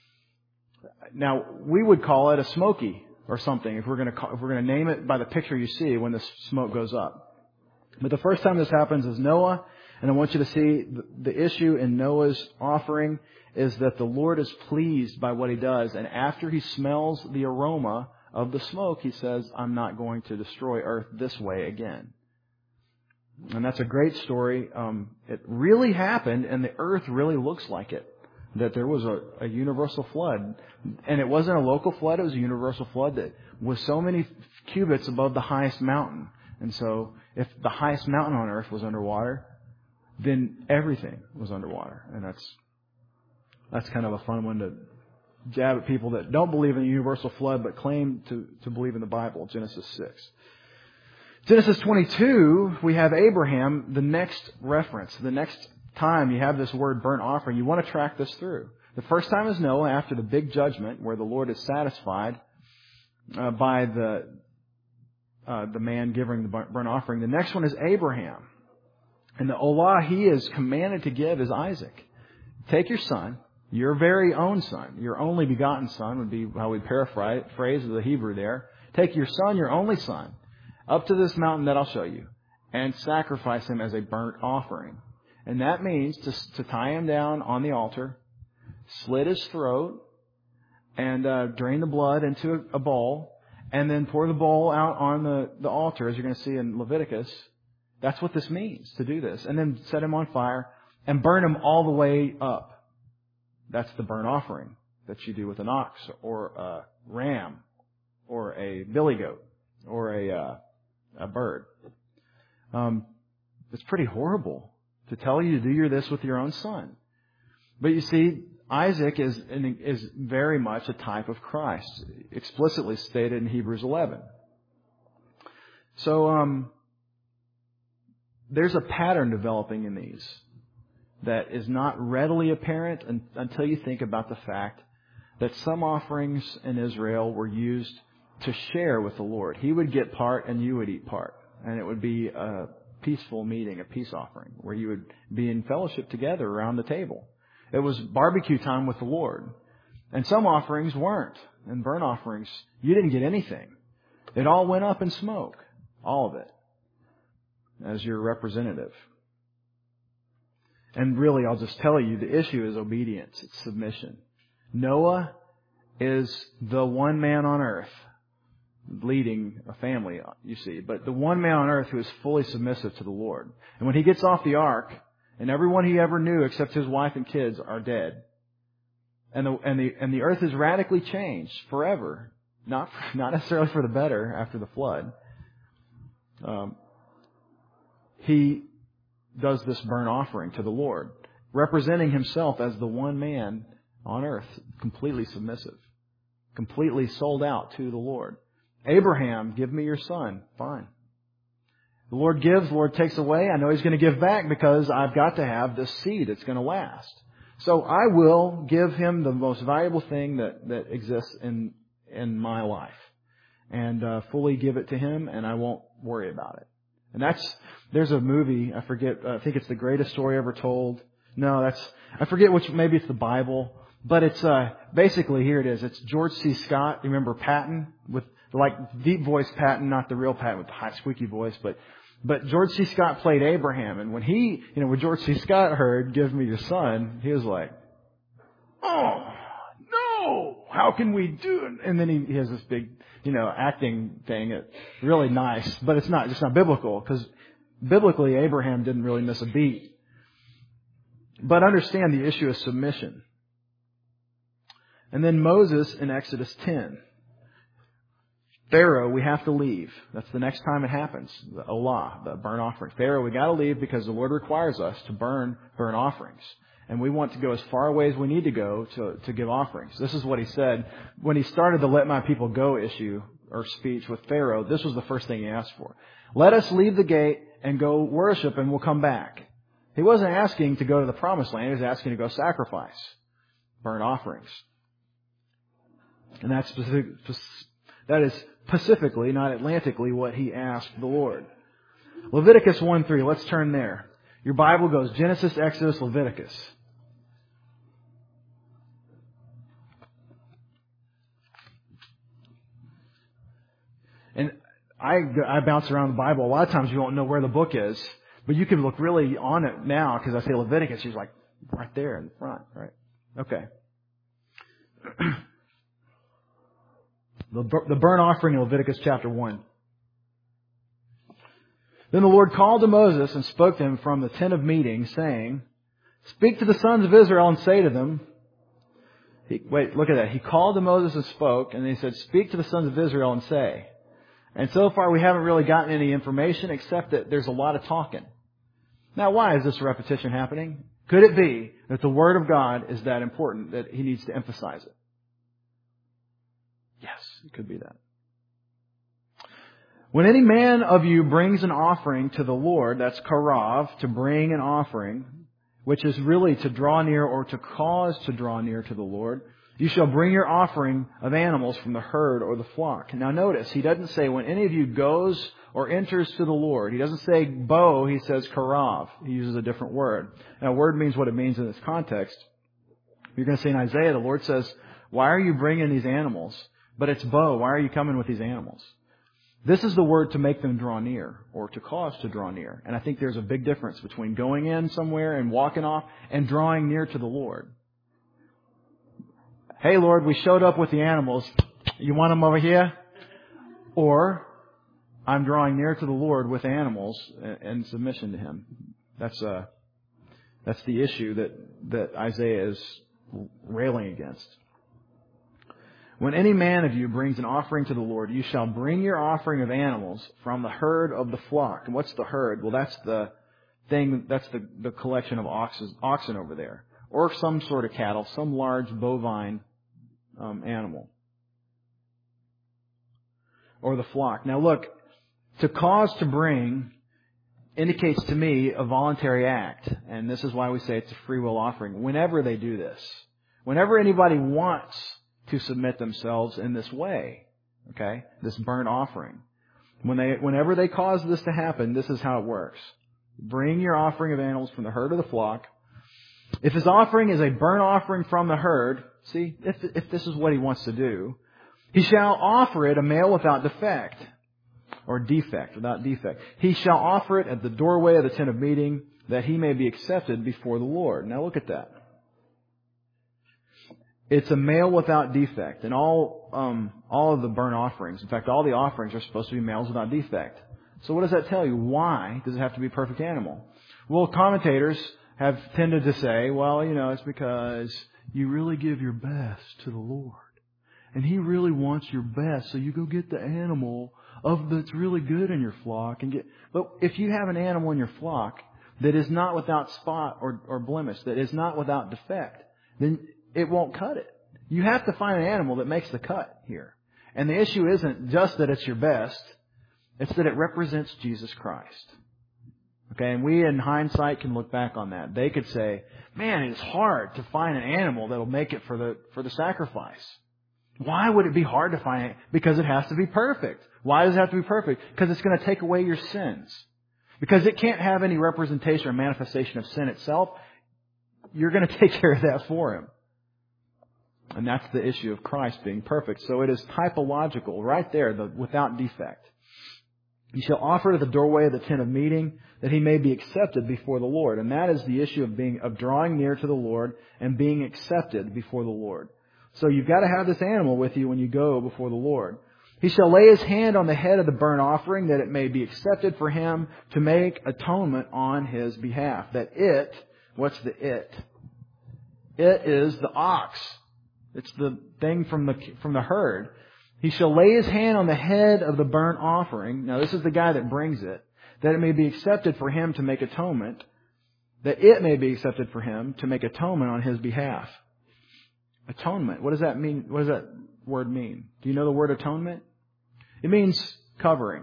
Now, we would call it a smoky or something if we're going to name it by the picture you see when the smoke goes up. But the first time this happens is Noah, and I want you to see the issue in Noah's offering is that the Lord is pleased by what he does, and after he smells the aroma of the smoke, he says, I'm not going to destroy earth this way again. And that's a great story. It really happened, and the earth really looks like it. That there was a universal flood. And it wasn't a local flood, it was a universal flood that was so many cubits above the highest mountain. And so, if the highest mountain on earth was underwater, then everything was underwater. And that's kind of a fun one to jab at people that don't believe in a universal flood but claim to believe in the Bible, Genesis 6. Genesis 22, we have Abraham, the next reference. The next time you have this word burnt offering, you want to track this through. The first time is Noah after the big judgment where the Lord is satisfied by the man giving the burnt offering. The next one is Abraham. And the olah he is commanded to give is Isaac. Take your son, your very own son, your only begotten son would be how we paraphrase the Hebrew there. Take your son, your only son, up to this mountain that I'll show you, and sacrifice him as a burnt offering. And that means to tie him down on the altar, slit his throat, and drain the blood into a bowl, and then pour the bowl out on the altar, as you're going to see in Leviticus. That's what this means, to do this. And then set him on fire and burn him all the way up. That's the burnt offering that you do with an ox or a ram or a billy goat or a bird. It's pretty horrible to tell you to do this with your own son. But you see, Isaac is very much a type of Christ, explicitly stated in Hebrews 11. So there's a pattern developing in these that is not readily apparent until you think about the fact that some offerings in Israel were used to share with the Lord. He would get part and you would eat part. And it would be a peaceful meeting, a peace offering, where you would be in fellowship together around the table. It was barbecue time with the Lord. And some offerings weren't. And burnt offerings, you didn't get anything. It all went up in smoke. All of it. As your representative. And really, I'll just tell you, the issue is obedience. It's submission. Noah is the one man on earth leading a family, you see. But the one man on earth who is fully submissive to the Lord. And when he gets off the ark, and everyone he ever knew except his wife and kids are dead. And the earth is radically changed forever. Not necessarily for the better after the flood. He does this burnt offering to the Lord, representing himself as the one man on earth, completely submissive, completely sold out to the Lord. Abraham, give me your son. Fine. The Lord gives, the Lord takes away. I know He's going to give back because I've got to have this seed that's going to last. So I will give him the most valuable thing that exists in my life. And fully give it to him, and I won't worry about it. And there's a movie, I forget, I think it's The Greatest Story Ever Told. No, I forget which, maybe it's the Bible. But it's, basically, here it is. It's George C. Scott. You remember Patton? With, like, deep voice Patton, not the real Patton with the high squeaky voice, but George C. Scott played Abraham. And when George C. Scott heard, give me your son, he was like, oh, no, how can we do it? And then he has this big, acting thing. It's really nice, but it's not biblical, because biblically Abraham didn't really miss a beat. But understand the issue of submission. And then Moses in Exodus 10. Pharaoh, we have to leave. That's the next time it happens. The Olah, the burnt offering. Pharaoh, we got to leave because the Lord requires us to burn burnt offerings. And we want to go as far away as we need to go to give offerings. This is what he said when he started the let my people go issue or speech with Pharaoh. This was the first thing he asked for. Let us leave the gate and go worship and we'll come back. He wasn't asking to go to the promised land. He was asking to go sacrifice burnt offerings. And that is specifically, not atlantically, what he asked the Lord. Leviticus 1:3. Let's turn there. Your Bible goes Genesis, Exodus, Leviticus. And I bounce around the Bible. A lot of times you won't know where the book is, but you can look really on it now because I say Leviticus. She's like right there in the front, right? Okay. The burnt offering in Leviticus chapter 1. Then the Lord called to Moses and spoke to him from the tent of meeting, saying, speak to the sons of Israel and say to them, look at that. He called to Moses and spoke, and he said, speak to the sons of Israel and say. And so far we haven't really gotten any information except that there's a lot of talking. Now, why is this repetition happening? Could it be that the Word of God is that important that He needs to emphasize it? Yes, it could be that. When any man of you brings an offering to the Lord, that's karav, to bring an offering, which is really to draw near or to cause to draw near to the Lord, you shall bring your offering of animals from the herd or the flock. Now notice, he doesn't say when any of you goes or enters to the Lord. He doesn't say bo, he says karav. He uses a different word. Now, a word means what it means in this context. You're going to say in Isaiah, the Lord says, why are you bringing these animals? But it's bo, why are you coming with these animals? This is the word to make them draw near or to cause to draw near. And I think there's a big difference between going in somewhere and walking off and drawing near to the Lord. Hey, Lord, we showed up with the animals. You want them over here? Or I'm drawing near to the Lord with animals in submission to Him. That's the issue that Isaiah is railing against. When any man of you brings an offering to the Lord, you shall bring your offering of animals from the herd of the flock. And what's the herd? Well, that's the thing, that's the collection of oxen over there. or some sort of cattle, some large bovine animal, or the flock. Now look, to cause to bring indicates to me a voluntary act, and this is why we say it's a free will offering. Whenever they do this, whenever anybody wants to submit themselves in this way, okay, this burnt offering, whenever they cause this to happen, this is how it works. Bring your offering of animals from the herd or the flock. If his offering is a burnt offering from the herd, see, if this is what he wants to do, he shall offer it a male without defect. Or defect, without defect. He shall offer it at the doorway of the tent of meeting, that he may be accepted before the Lord. Now look at that. It's a male without defect. And all of the burnt offerings, in fact, all the offerings are supposed to be males without defect. So what does that tell you? Why does it have to be a perfect animal? Well, commentators have tended to say, well, it's because you really give your best to the Lord. And He really wants your best, so you go get the animal that's really good in your flock but if you have an animal in your flock that is not without spot or blemish, that is not without defect, then it won't cut it. You have to find an animal that makes the cut here. And the issue isn't just that it's your best, it's that it represents Jesus Christ. Okay, and we in hindsight can look back on that. They could say, man, it's hard to find an animal that will make it for the sacrifice. Why would it be hard to find it? Because it has to be perfect. Why does it have to be perfect? Because it's going to take away your sins. Because it can't have any representation or manifestation of sin itself. You're going to take care of that for Him. And that's the issue of Christ being perfect. So it is typological right there, without defect. He shall offer to the doorway of the tent of meeting, that he may be accepted before the Lord. And that is the issue of drawing near to the Lord and being accepted before the Lord. So you've got to have this animal with you when you go before the Lord. He shall lay his hand on the head of the burnt offering, that it may be accepted for him to make atonement on his behalf. What's the it? It is the ox. It's the thing from the herd. He shall lay his hand on the head of the burnt offering. Now this is the guy that brings it. That it may be accepted for him to make atonement. That it may be accepted for him to make atonement on his behalf. Atonement. What does that mean? What does that word mean? Do you know the word atonement? It means covering.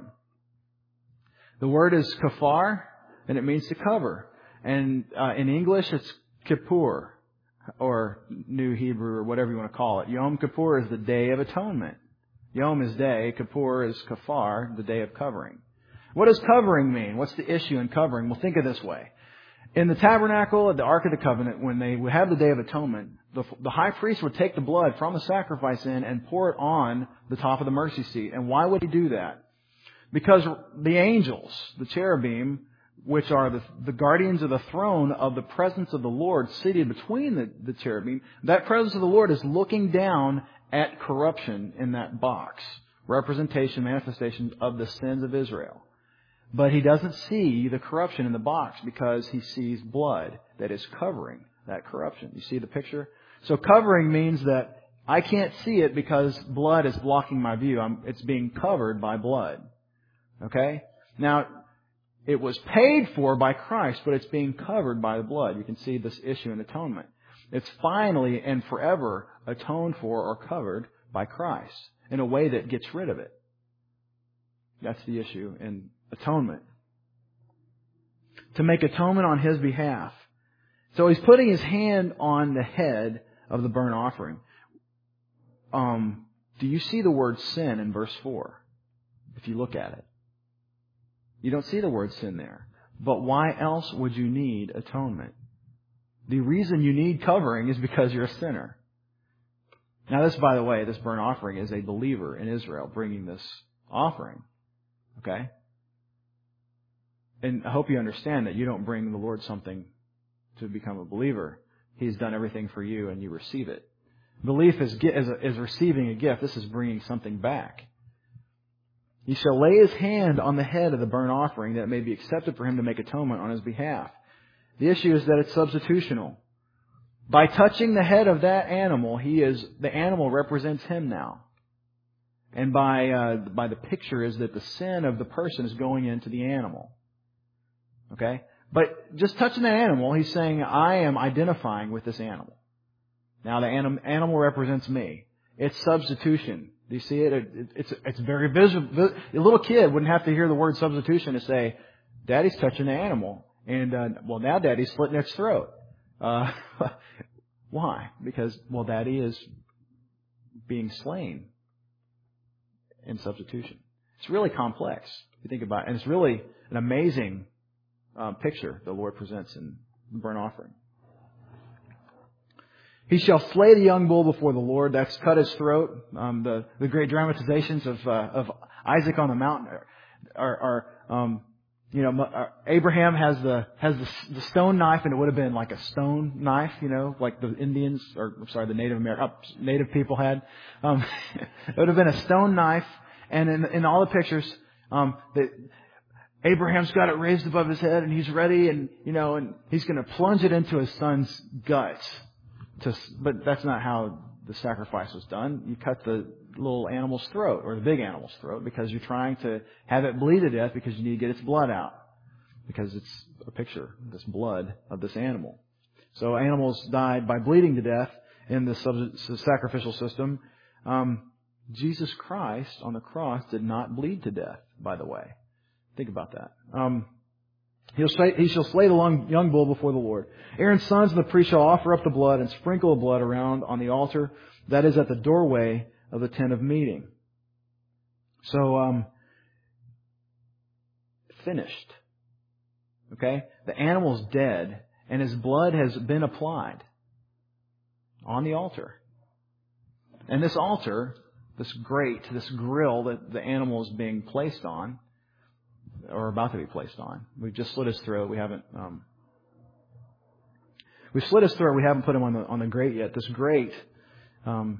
The word is kafar, and it means to cover. And in English, it's kippur, or New Hebrew, or whatever you want to call it. Yom Kippur is the Day of Atonement. Yom is day, Kippur is kafar, the Day of Covering. What does covering mean? What's the issue in covering? Well, think of it this way. In the tabernacle at the Ark of the Covenant, when they would have the Day of Atonement, the high priest would take the blood from the sacrifice and pour it on the top of the mercy seat. And why would he do that? Because the angels, the cherubim, which are the guardians of the throne of the presence of the Lord seated between the cherubim, that presence of the Lord is looking down at corruption in that box. Representation, manifestation of the sins of Israel. But he doesn't see the corruption in the box because he sees blood that is covering that corruption. You see the picture? So covering means that I can't see it because blood is blocking my view. It's being covered by blood. Okay? Now, it was paid for by Christ, but it's being covered by the blood. You can see this issue in atonement. It's finally and forever atoned for or covered by Christ in a way that gets rid of it. That's the issue in atonement. To make atonement on his behalf. So he's putting his hand on the head of the burnt offering. Do you see the word sin in verse 4? If you look at it. You don't see the word sin there. But why else would you need atonement? The reason you need covering is because you're a sinner. Now this, by the way, this burnt offering is a believer in Israel bringing this offering. Okay? And I hope you understand that you don't bring the Lord something to become a believer. He's done everything for you and you receive it. Belief is receiving a gift. This is bringing something back. He shall lay his hand on the head of the burnt offering, that it may be accepted for him to make atonement on his behalf. The issue is that it's substitutional. By touching the head of that animal, the animal represents him now. And by the picture is that the sin of the person is going into the animal. Okay? But just touching that animal, he's saying, I am identifying with this animal. Now the animal represents me. It's substitution. Do you see it? It's very visible. A little kid wouldn't have to hear the word substitution to say, Daddy's touching the animal. And, now Daddy's slitting its throat. Why? Because, Daddy is being slain in substitution. It's really complex, if you think about it. And it's really an amazing picture the Lord presents in the burnt offering. He shall slay the young bull before the Lord. That's cut his throat. The great dramatizations of Isaac on the mountain Abraham has the stone knife, and it would have been like a stone knife, like the Indians, the native people had. It would have been a stone knife, and in all the pictures, Abraham's got it raised above his head, and he's ready, and he's going to plunge it into his son's guts. But that's not how the sacrifice was done. You cut the little animal's throat, or the big animal's throat, because you're trying to have it bleed to death, because you need to get its blood out. Because it's a picture, this blood of this animal. So animals died by bleeding to death in the sacrificial system. Jesus Christ on the cross did not bleed to death, by the way. Think about that. He shall slay the young bull before the Lord. Aaron's sons and the priest shall offer up the blood and sprinkle the blood around on the altar that is at the doorway of the tent of meeting. So, finished. Okay? The animal's dead, and his blood has been applied on the altar. And this altar, this grill that the animal is being placed on, or about to be placed on. We've just slit his throat. We've slit his throat. We haven't put him on the grate yet. This grate, the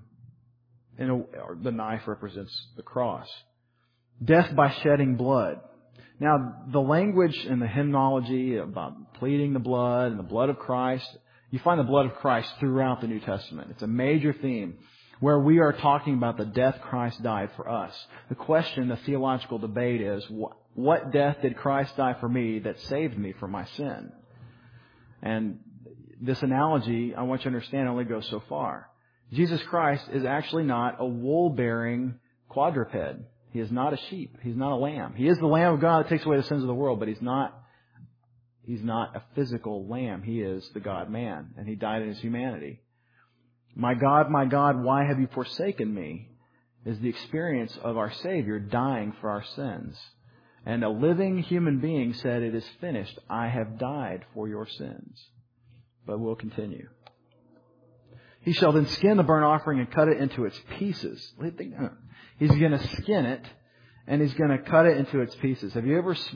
knife represents the cross. Death by shedding blood. Now, the language and the hymnology about pleading the blood and the blood of Christ, you find the blood of Christ throughout the New Testament. It's a major theme where we are talking about the death Christ died for us. The question, the theological debate is, what death did Christ die for me that saved me from my sin? And this analogy, I want you to understand, only goes so far. Jesus Christ is actually not a wool-bearing quadruped. He is not a sheep. He's not a lamb. He is the Lamb of God that takes away the sins of the world, but He's not a physical lamb. He is the God-man, and He died in His humanity. My God, why have you forsaken me? Is the experience of our Savior dying for our sins. And a living human being said, it is finished. I have died for your sins. But we'll continue. He shall then skin the burnt offering and cut it into its pieces. He's going to skin it, and he's going to cut it into its pieces. Have you ever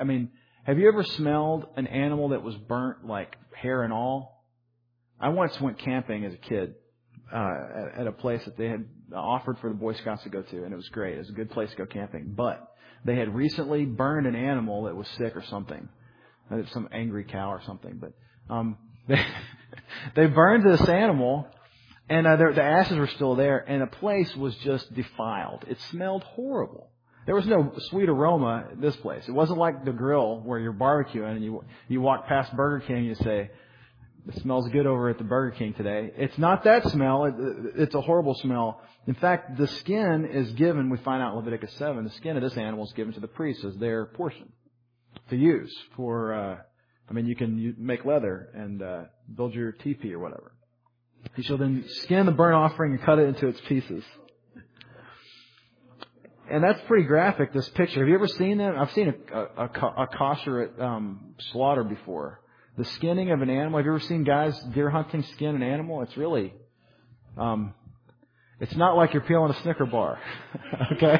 smelled an animal that was burnt, like hair and all? I once went camping as a kid at a place that they had offered for the Boy Scouts to go to, and it was great. It was a good place to go camping. But they had recently burned an animal that was sick or something. Some angry cow or something. But they burned this animal, and the ashes were still there, and the place was just defiled. It smelled horrible. There was no sweet aroma at this place. It wasn't like the grill where you're barbecuing and you walk past Burger King and you say, it smells good over at the Burger King today. It's not that smell. It's a horrible smell. In fact, the skin is given, we find out in Leviticus 7, the skin of this animal is given to the priests as their portion to use for, you can make leather and build your teepee or whatever. He shall then skin the burnt offering and cut it into its pieces. And that's pretty graphic, this picture. Have you ever seen that? I've seen a kosher at slaughter before. The skinning of an animal. Have you ever seen guys deer hunting skin an animal? It's really, it's not like you're peeling a Snicker bar. Okay?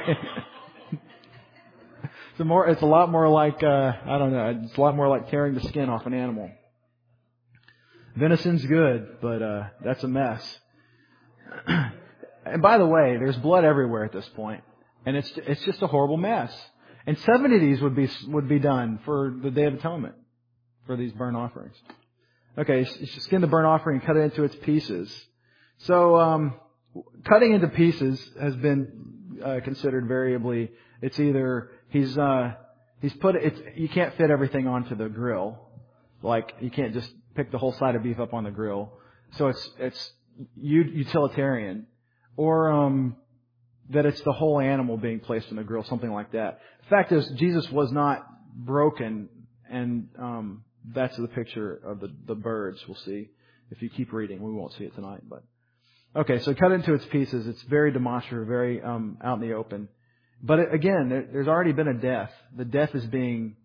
It's a lot more like, it's a lot more like tearing the skin off an animal. Venison's good, but that's a mess. And by the way, there's blood everywhere at this point. And it's just a horrible mess. And 70 of these would be done for the Day of Atonement, for these burnt offerings. Okay, skin the burnt offering and cut it into its pieces. So, cutting into pieces has been considered variably. It's either you can't fit everything onto the grill, Like, you can't just pick the whole side of beef up on the grill. So it's utilitarian. Or that it's the whole animal being placed on the grill, something like that. The fact is, Jesus was not broken, and that's the picture of the birds we'll see. If you keep reading, we won't see it tonight. But okay, so cut into its pieces. It's very demonstrative, very out in the open. But again, there's already been a death. The death is being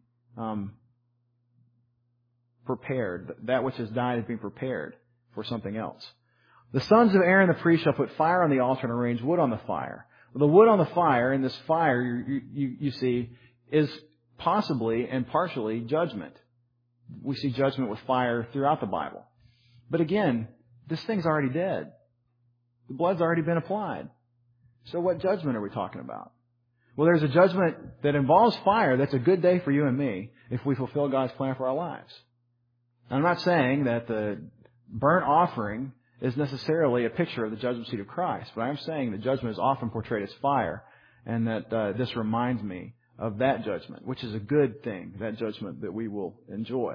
prepared. That which has died is being prepared for something else. The sons of Aaron the priest shall put fire on the altar and arrange wood on the fire. The wood on the fire, and this fire, you see, is possibly and partially judgment. We see judgment with fire throughout the Bible. But again, this thing's already dead. The blood's already been applied. So what judgment are we talking about? Well, there's a judgment that involves fire that's a good day for you and me if we fulfill God's plan for our lives. Now, I'm not saying that the burnt offering is necessarily a picture of the judgment seat of Christ, but I'm saying that judgment is often portrayed as fire, and that this reminds me of that judgment, which is a good thing, that judgment that we will enjoy.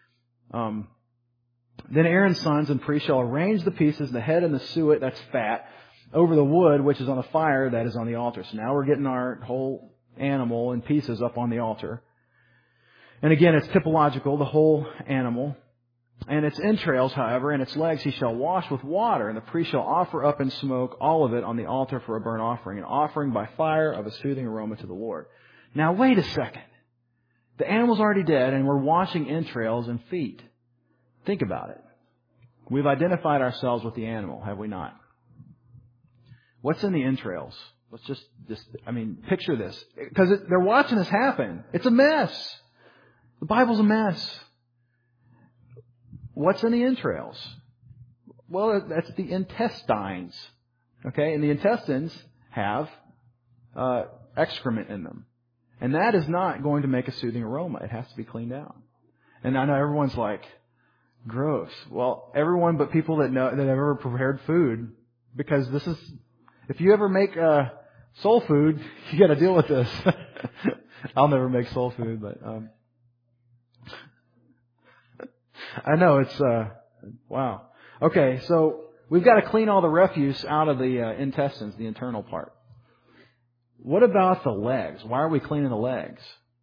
Then Aaron's sons and priests shall arrange the pieces, the head and the suet, that's fat, over the wood which is on the fire that is on the altar. So now we're getting our whole animal in pieces up on the altar. And again, it's typological, the whole animal. And its entrails, however, and its legs he shall wash with water, and the priest shall offer up in smoke all of it on the altar for a burnt offering, an offering by fire of a soothing aroma to the Lord. Now wait a second. The animal's already dead, and we're washing entrails and feet. Think about it. We've identified ourselves with the animal, have we not? What's in the entrails? Let's just picture this. Because they're watching this happen. It's a mess. The Bible's a mess. What's in the entrails? Well, that's the intestines. Okay? And the intestines have excrement in them. And that is not going to make a soothing aroma. It has to be cleaned out. And I know everyone's like, gross. Well, everyone but people that have ever prepared food, because this is, if you ever make soul food, you got to deal with this. I'll never make soul food, but I know it's wow. Okay, so we've got to clean all the refuse out of the intestines, the internal part. What about the legs? Why are we cleaning the legs?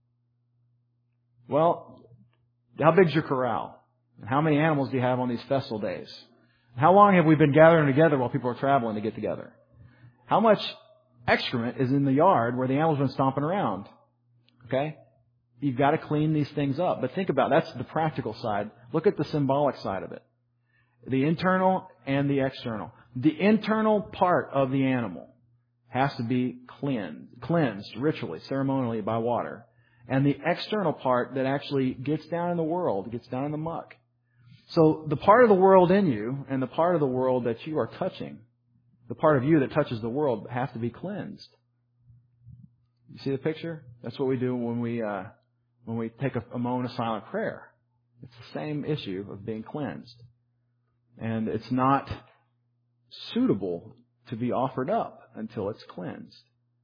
Well, how big's your corral? How many animals do you have on these festival days? How long have we been gathering together while people are traveling to get together? How much excrement is in the yard where the animals have been stomping around? Okay? You've got to clean these things up. But think about it. That's the practical side. Look at the symbolic side of it. The internal and the external. The internal part of the animal has to be cleansed ritually, ceremonially by water. And the external part that actually gets down in the world, gets down in the muck. So the part of the world in you and the part of the world that you are touching, the part of you that touches the world, has to be cleansed. You see the picture? That's what we do when we take a moment of silent prayer. It's the same issue of being cleansed. And it's not suitable to be offered up until it's cleansed.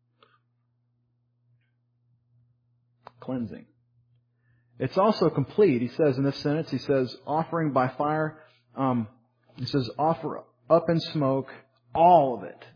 Cleansing. It's also complete. He says in this sentence, he says, offering by fire, he says, offer up in smoke, all of it.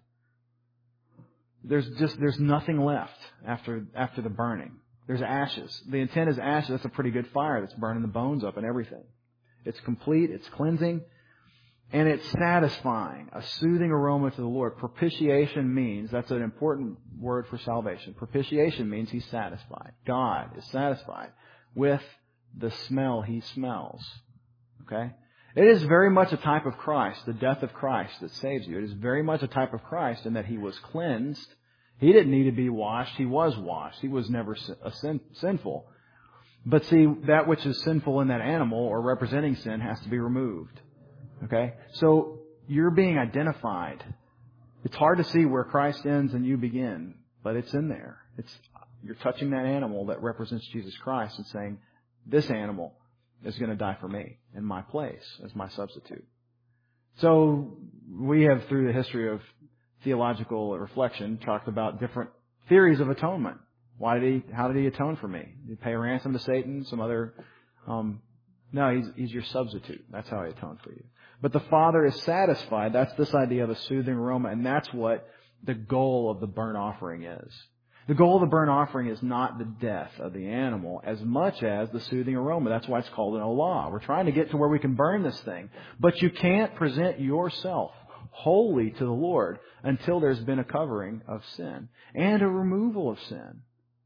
There's nothing left after the burning. There's ashes. The intent is ashes. That's a pretty good fire that's burning the bones up and everything. It's complete. It's cleansing. And it's satisfying. A soothing aroma to the Lord. Propitiation means, that's an important word for salvation. Propitiation means He's satisfied. God is satisfied with the smell He smells. Okay? It is very much a type of Christ, the death of Christ that saves you. It is very much a type of Christ in that He was cleansed. He didn't need to be washed. He was washed. He was never sinful. But see, that which is sinful in that animal or representing sin has to be removed. Okay? So you're being identified. It's hard to see where Christ ends and you begin, but it's in there. You're touching that animal that represents Jesus Christ and saying, this animal is going to die for me in my place as my substitute. So we have, through the history of theological reflection, talked about different theories of atonement. How did he atone for me? Did he pay a ransom to Satan? Some other No, He's your substitute. That's how He atoned for you. But the Father is satisfied. That's this idea of a soothing aroma, and that's what the goal of the burnt offering is. The goal of the burnt offering is not the death of the animal as much as the soothing aroma. That's why it's called an olah. We're trying to get to where we can burn this thing. But you can't present yourself wholly to the Lord until there's been a covering of sin and a removal of sin.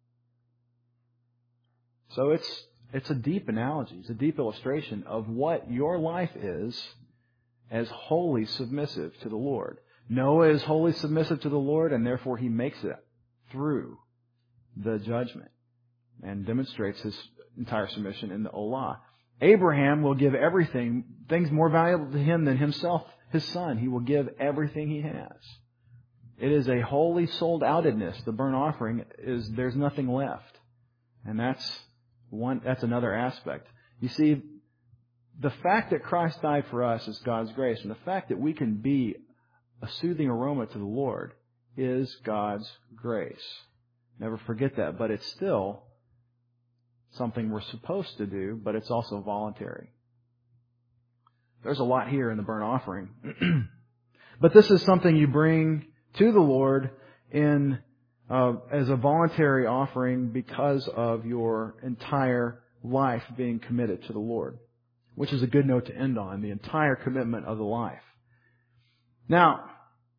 So it's a deep analogy. It's a deep illustration of what your life is as wholly submissive to the Lord. Noah is wholly submissive to the Lord, and therefore he makes it through the judgment and demonstrates his entire submission in the olah. Abraham will give everything, things more valuable to him than himself, his son. He will give everything he has. It is a wholly sold-outedness. The burnt offering is, there's nothing left. And that's another aspect. You see, the fact that Christ died for us is God's grace, and the fact that we can be a soothing aroma to the Lord is God's grace. Never forget that, but it's still something we're supposed to do, but it's also voluntary. There's a lot here in the burnt offering. But this is something you bring to the Lord in as a voluntary offering because of your entire life being committed to the Lord, which is a good note to end on, the entire commitment of the life. Now,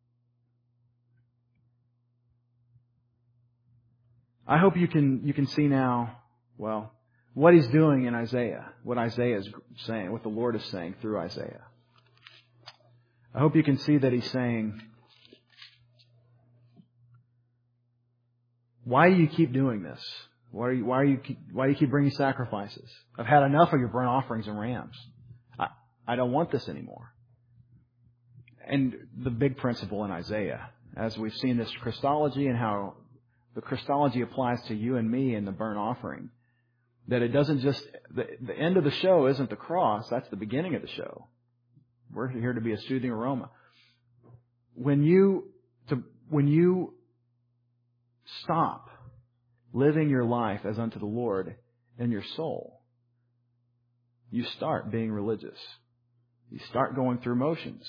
I hope you can see now, well, what He's doing in Isaiah, what Isaiah is saying, what the Lord is saying through Isaiah. I hope you can see that He's saying, why do you keep doing this? Why do you keep bringing sacrifices? I've had enough of your burnt offerings and rams. I don't want this anymore. And the big principle in Isaiah, as we've seen this Christology and how the Christology applies to you and me in the burnt offering, that it doesn't just, the end of the show isn't the cross, that's the beginning of the show. We're here to be a soothing aroma. When you stop living your life as unto the Lord in your soul, you start being religious. You start going through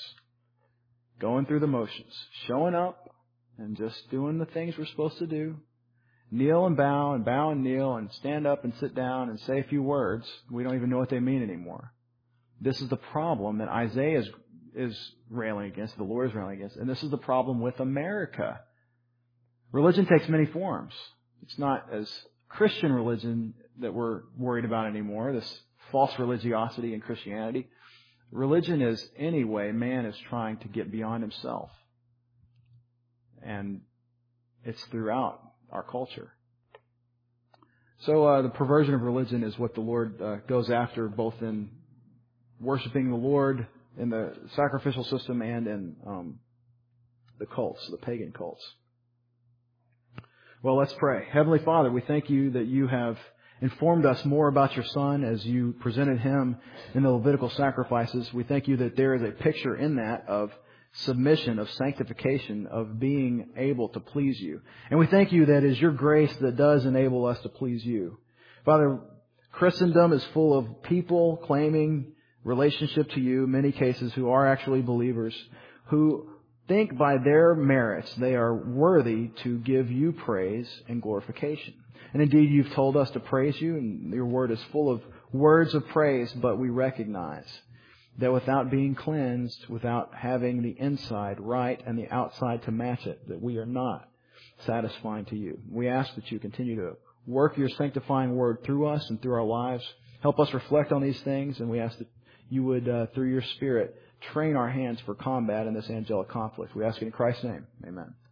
the motions, showing up and just doing the things we're supposed to do. Kneel and bow and kneel and stand up and sit down and say a few words. We don't even know what they mean anymore. This is the problem that Isaiah is railing against, the Lord is railing against, and this is the problem with America. Religion takes many forms. It's not as Christian religion that we're worried about anymore, this false religiosity in Christianity. Religion is any way man is trying to get beyond himself. And it's throughout our culture. So the perversion of religion is what the Lord goes after, both in worshiping the Lord in the sacrificial system and in the cults, the pagan cults. Well, let's pray. Heavenly Father, we thank You that You have informed us more about Your Son as You presented Him in the Levitical sacrifices. We thank You that there is a picture in that of submission, of sanctification, of being able to please You. And we thank You that it is Your grace that does enable us to please You. Father, Christendom is full of people claiming relationship to You, in many cases who are actually believers, who think by their merits they are worthy to give You praise and glorification. And indeed, You've told us to praise You, and Your Word is full of words of praise, but we recognize that without being cleansed, without having the inside right and the outside to match it, that we are not satisfying to You. We ask that You continue to work Your sanctifying Word through us and through our lives. Help us reflect on these things, and we ask that You would, through Your Spirit, train our hands for combat in this angelic conflict. We ask it in Christ's name. Amen.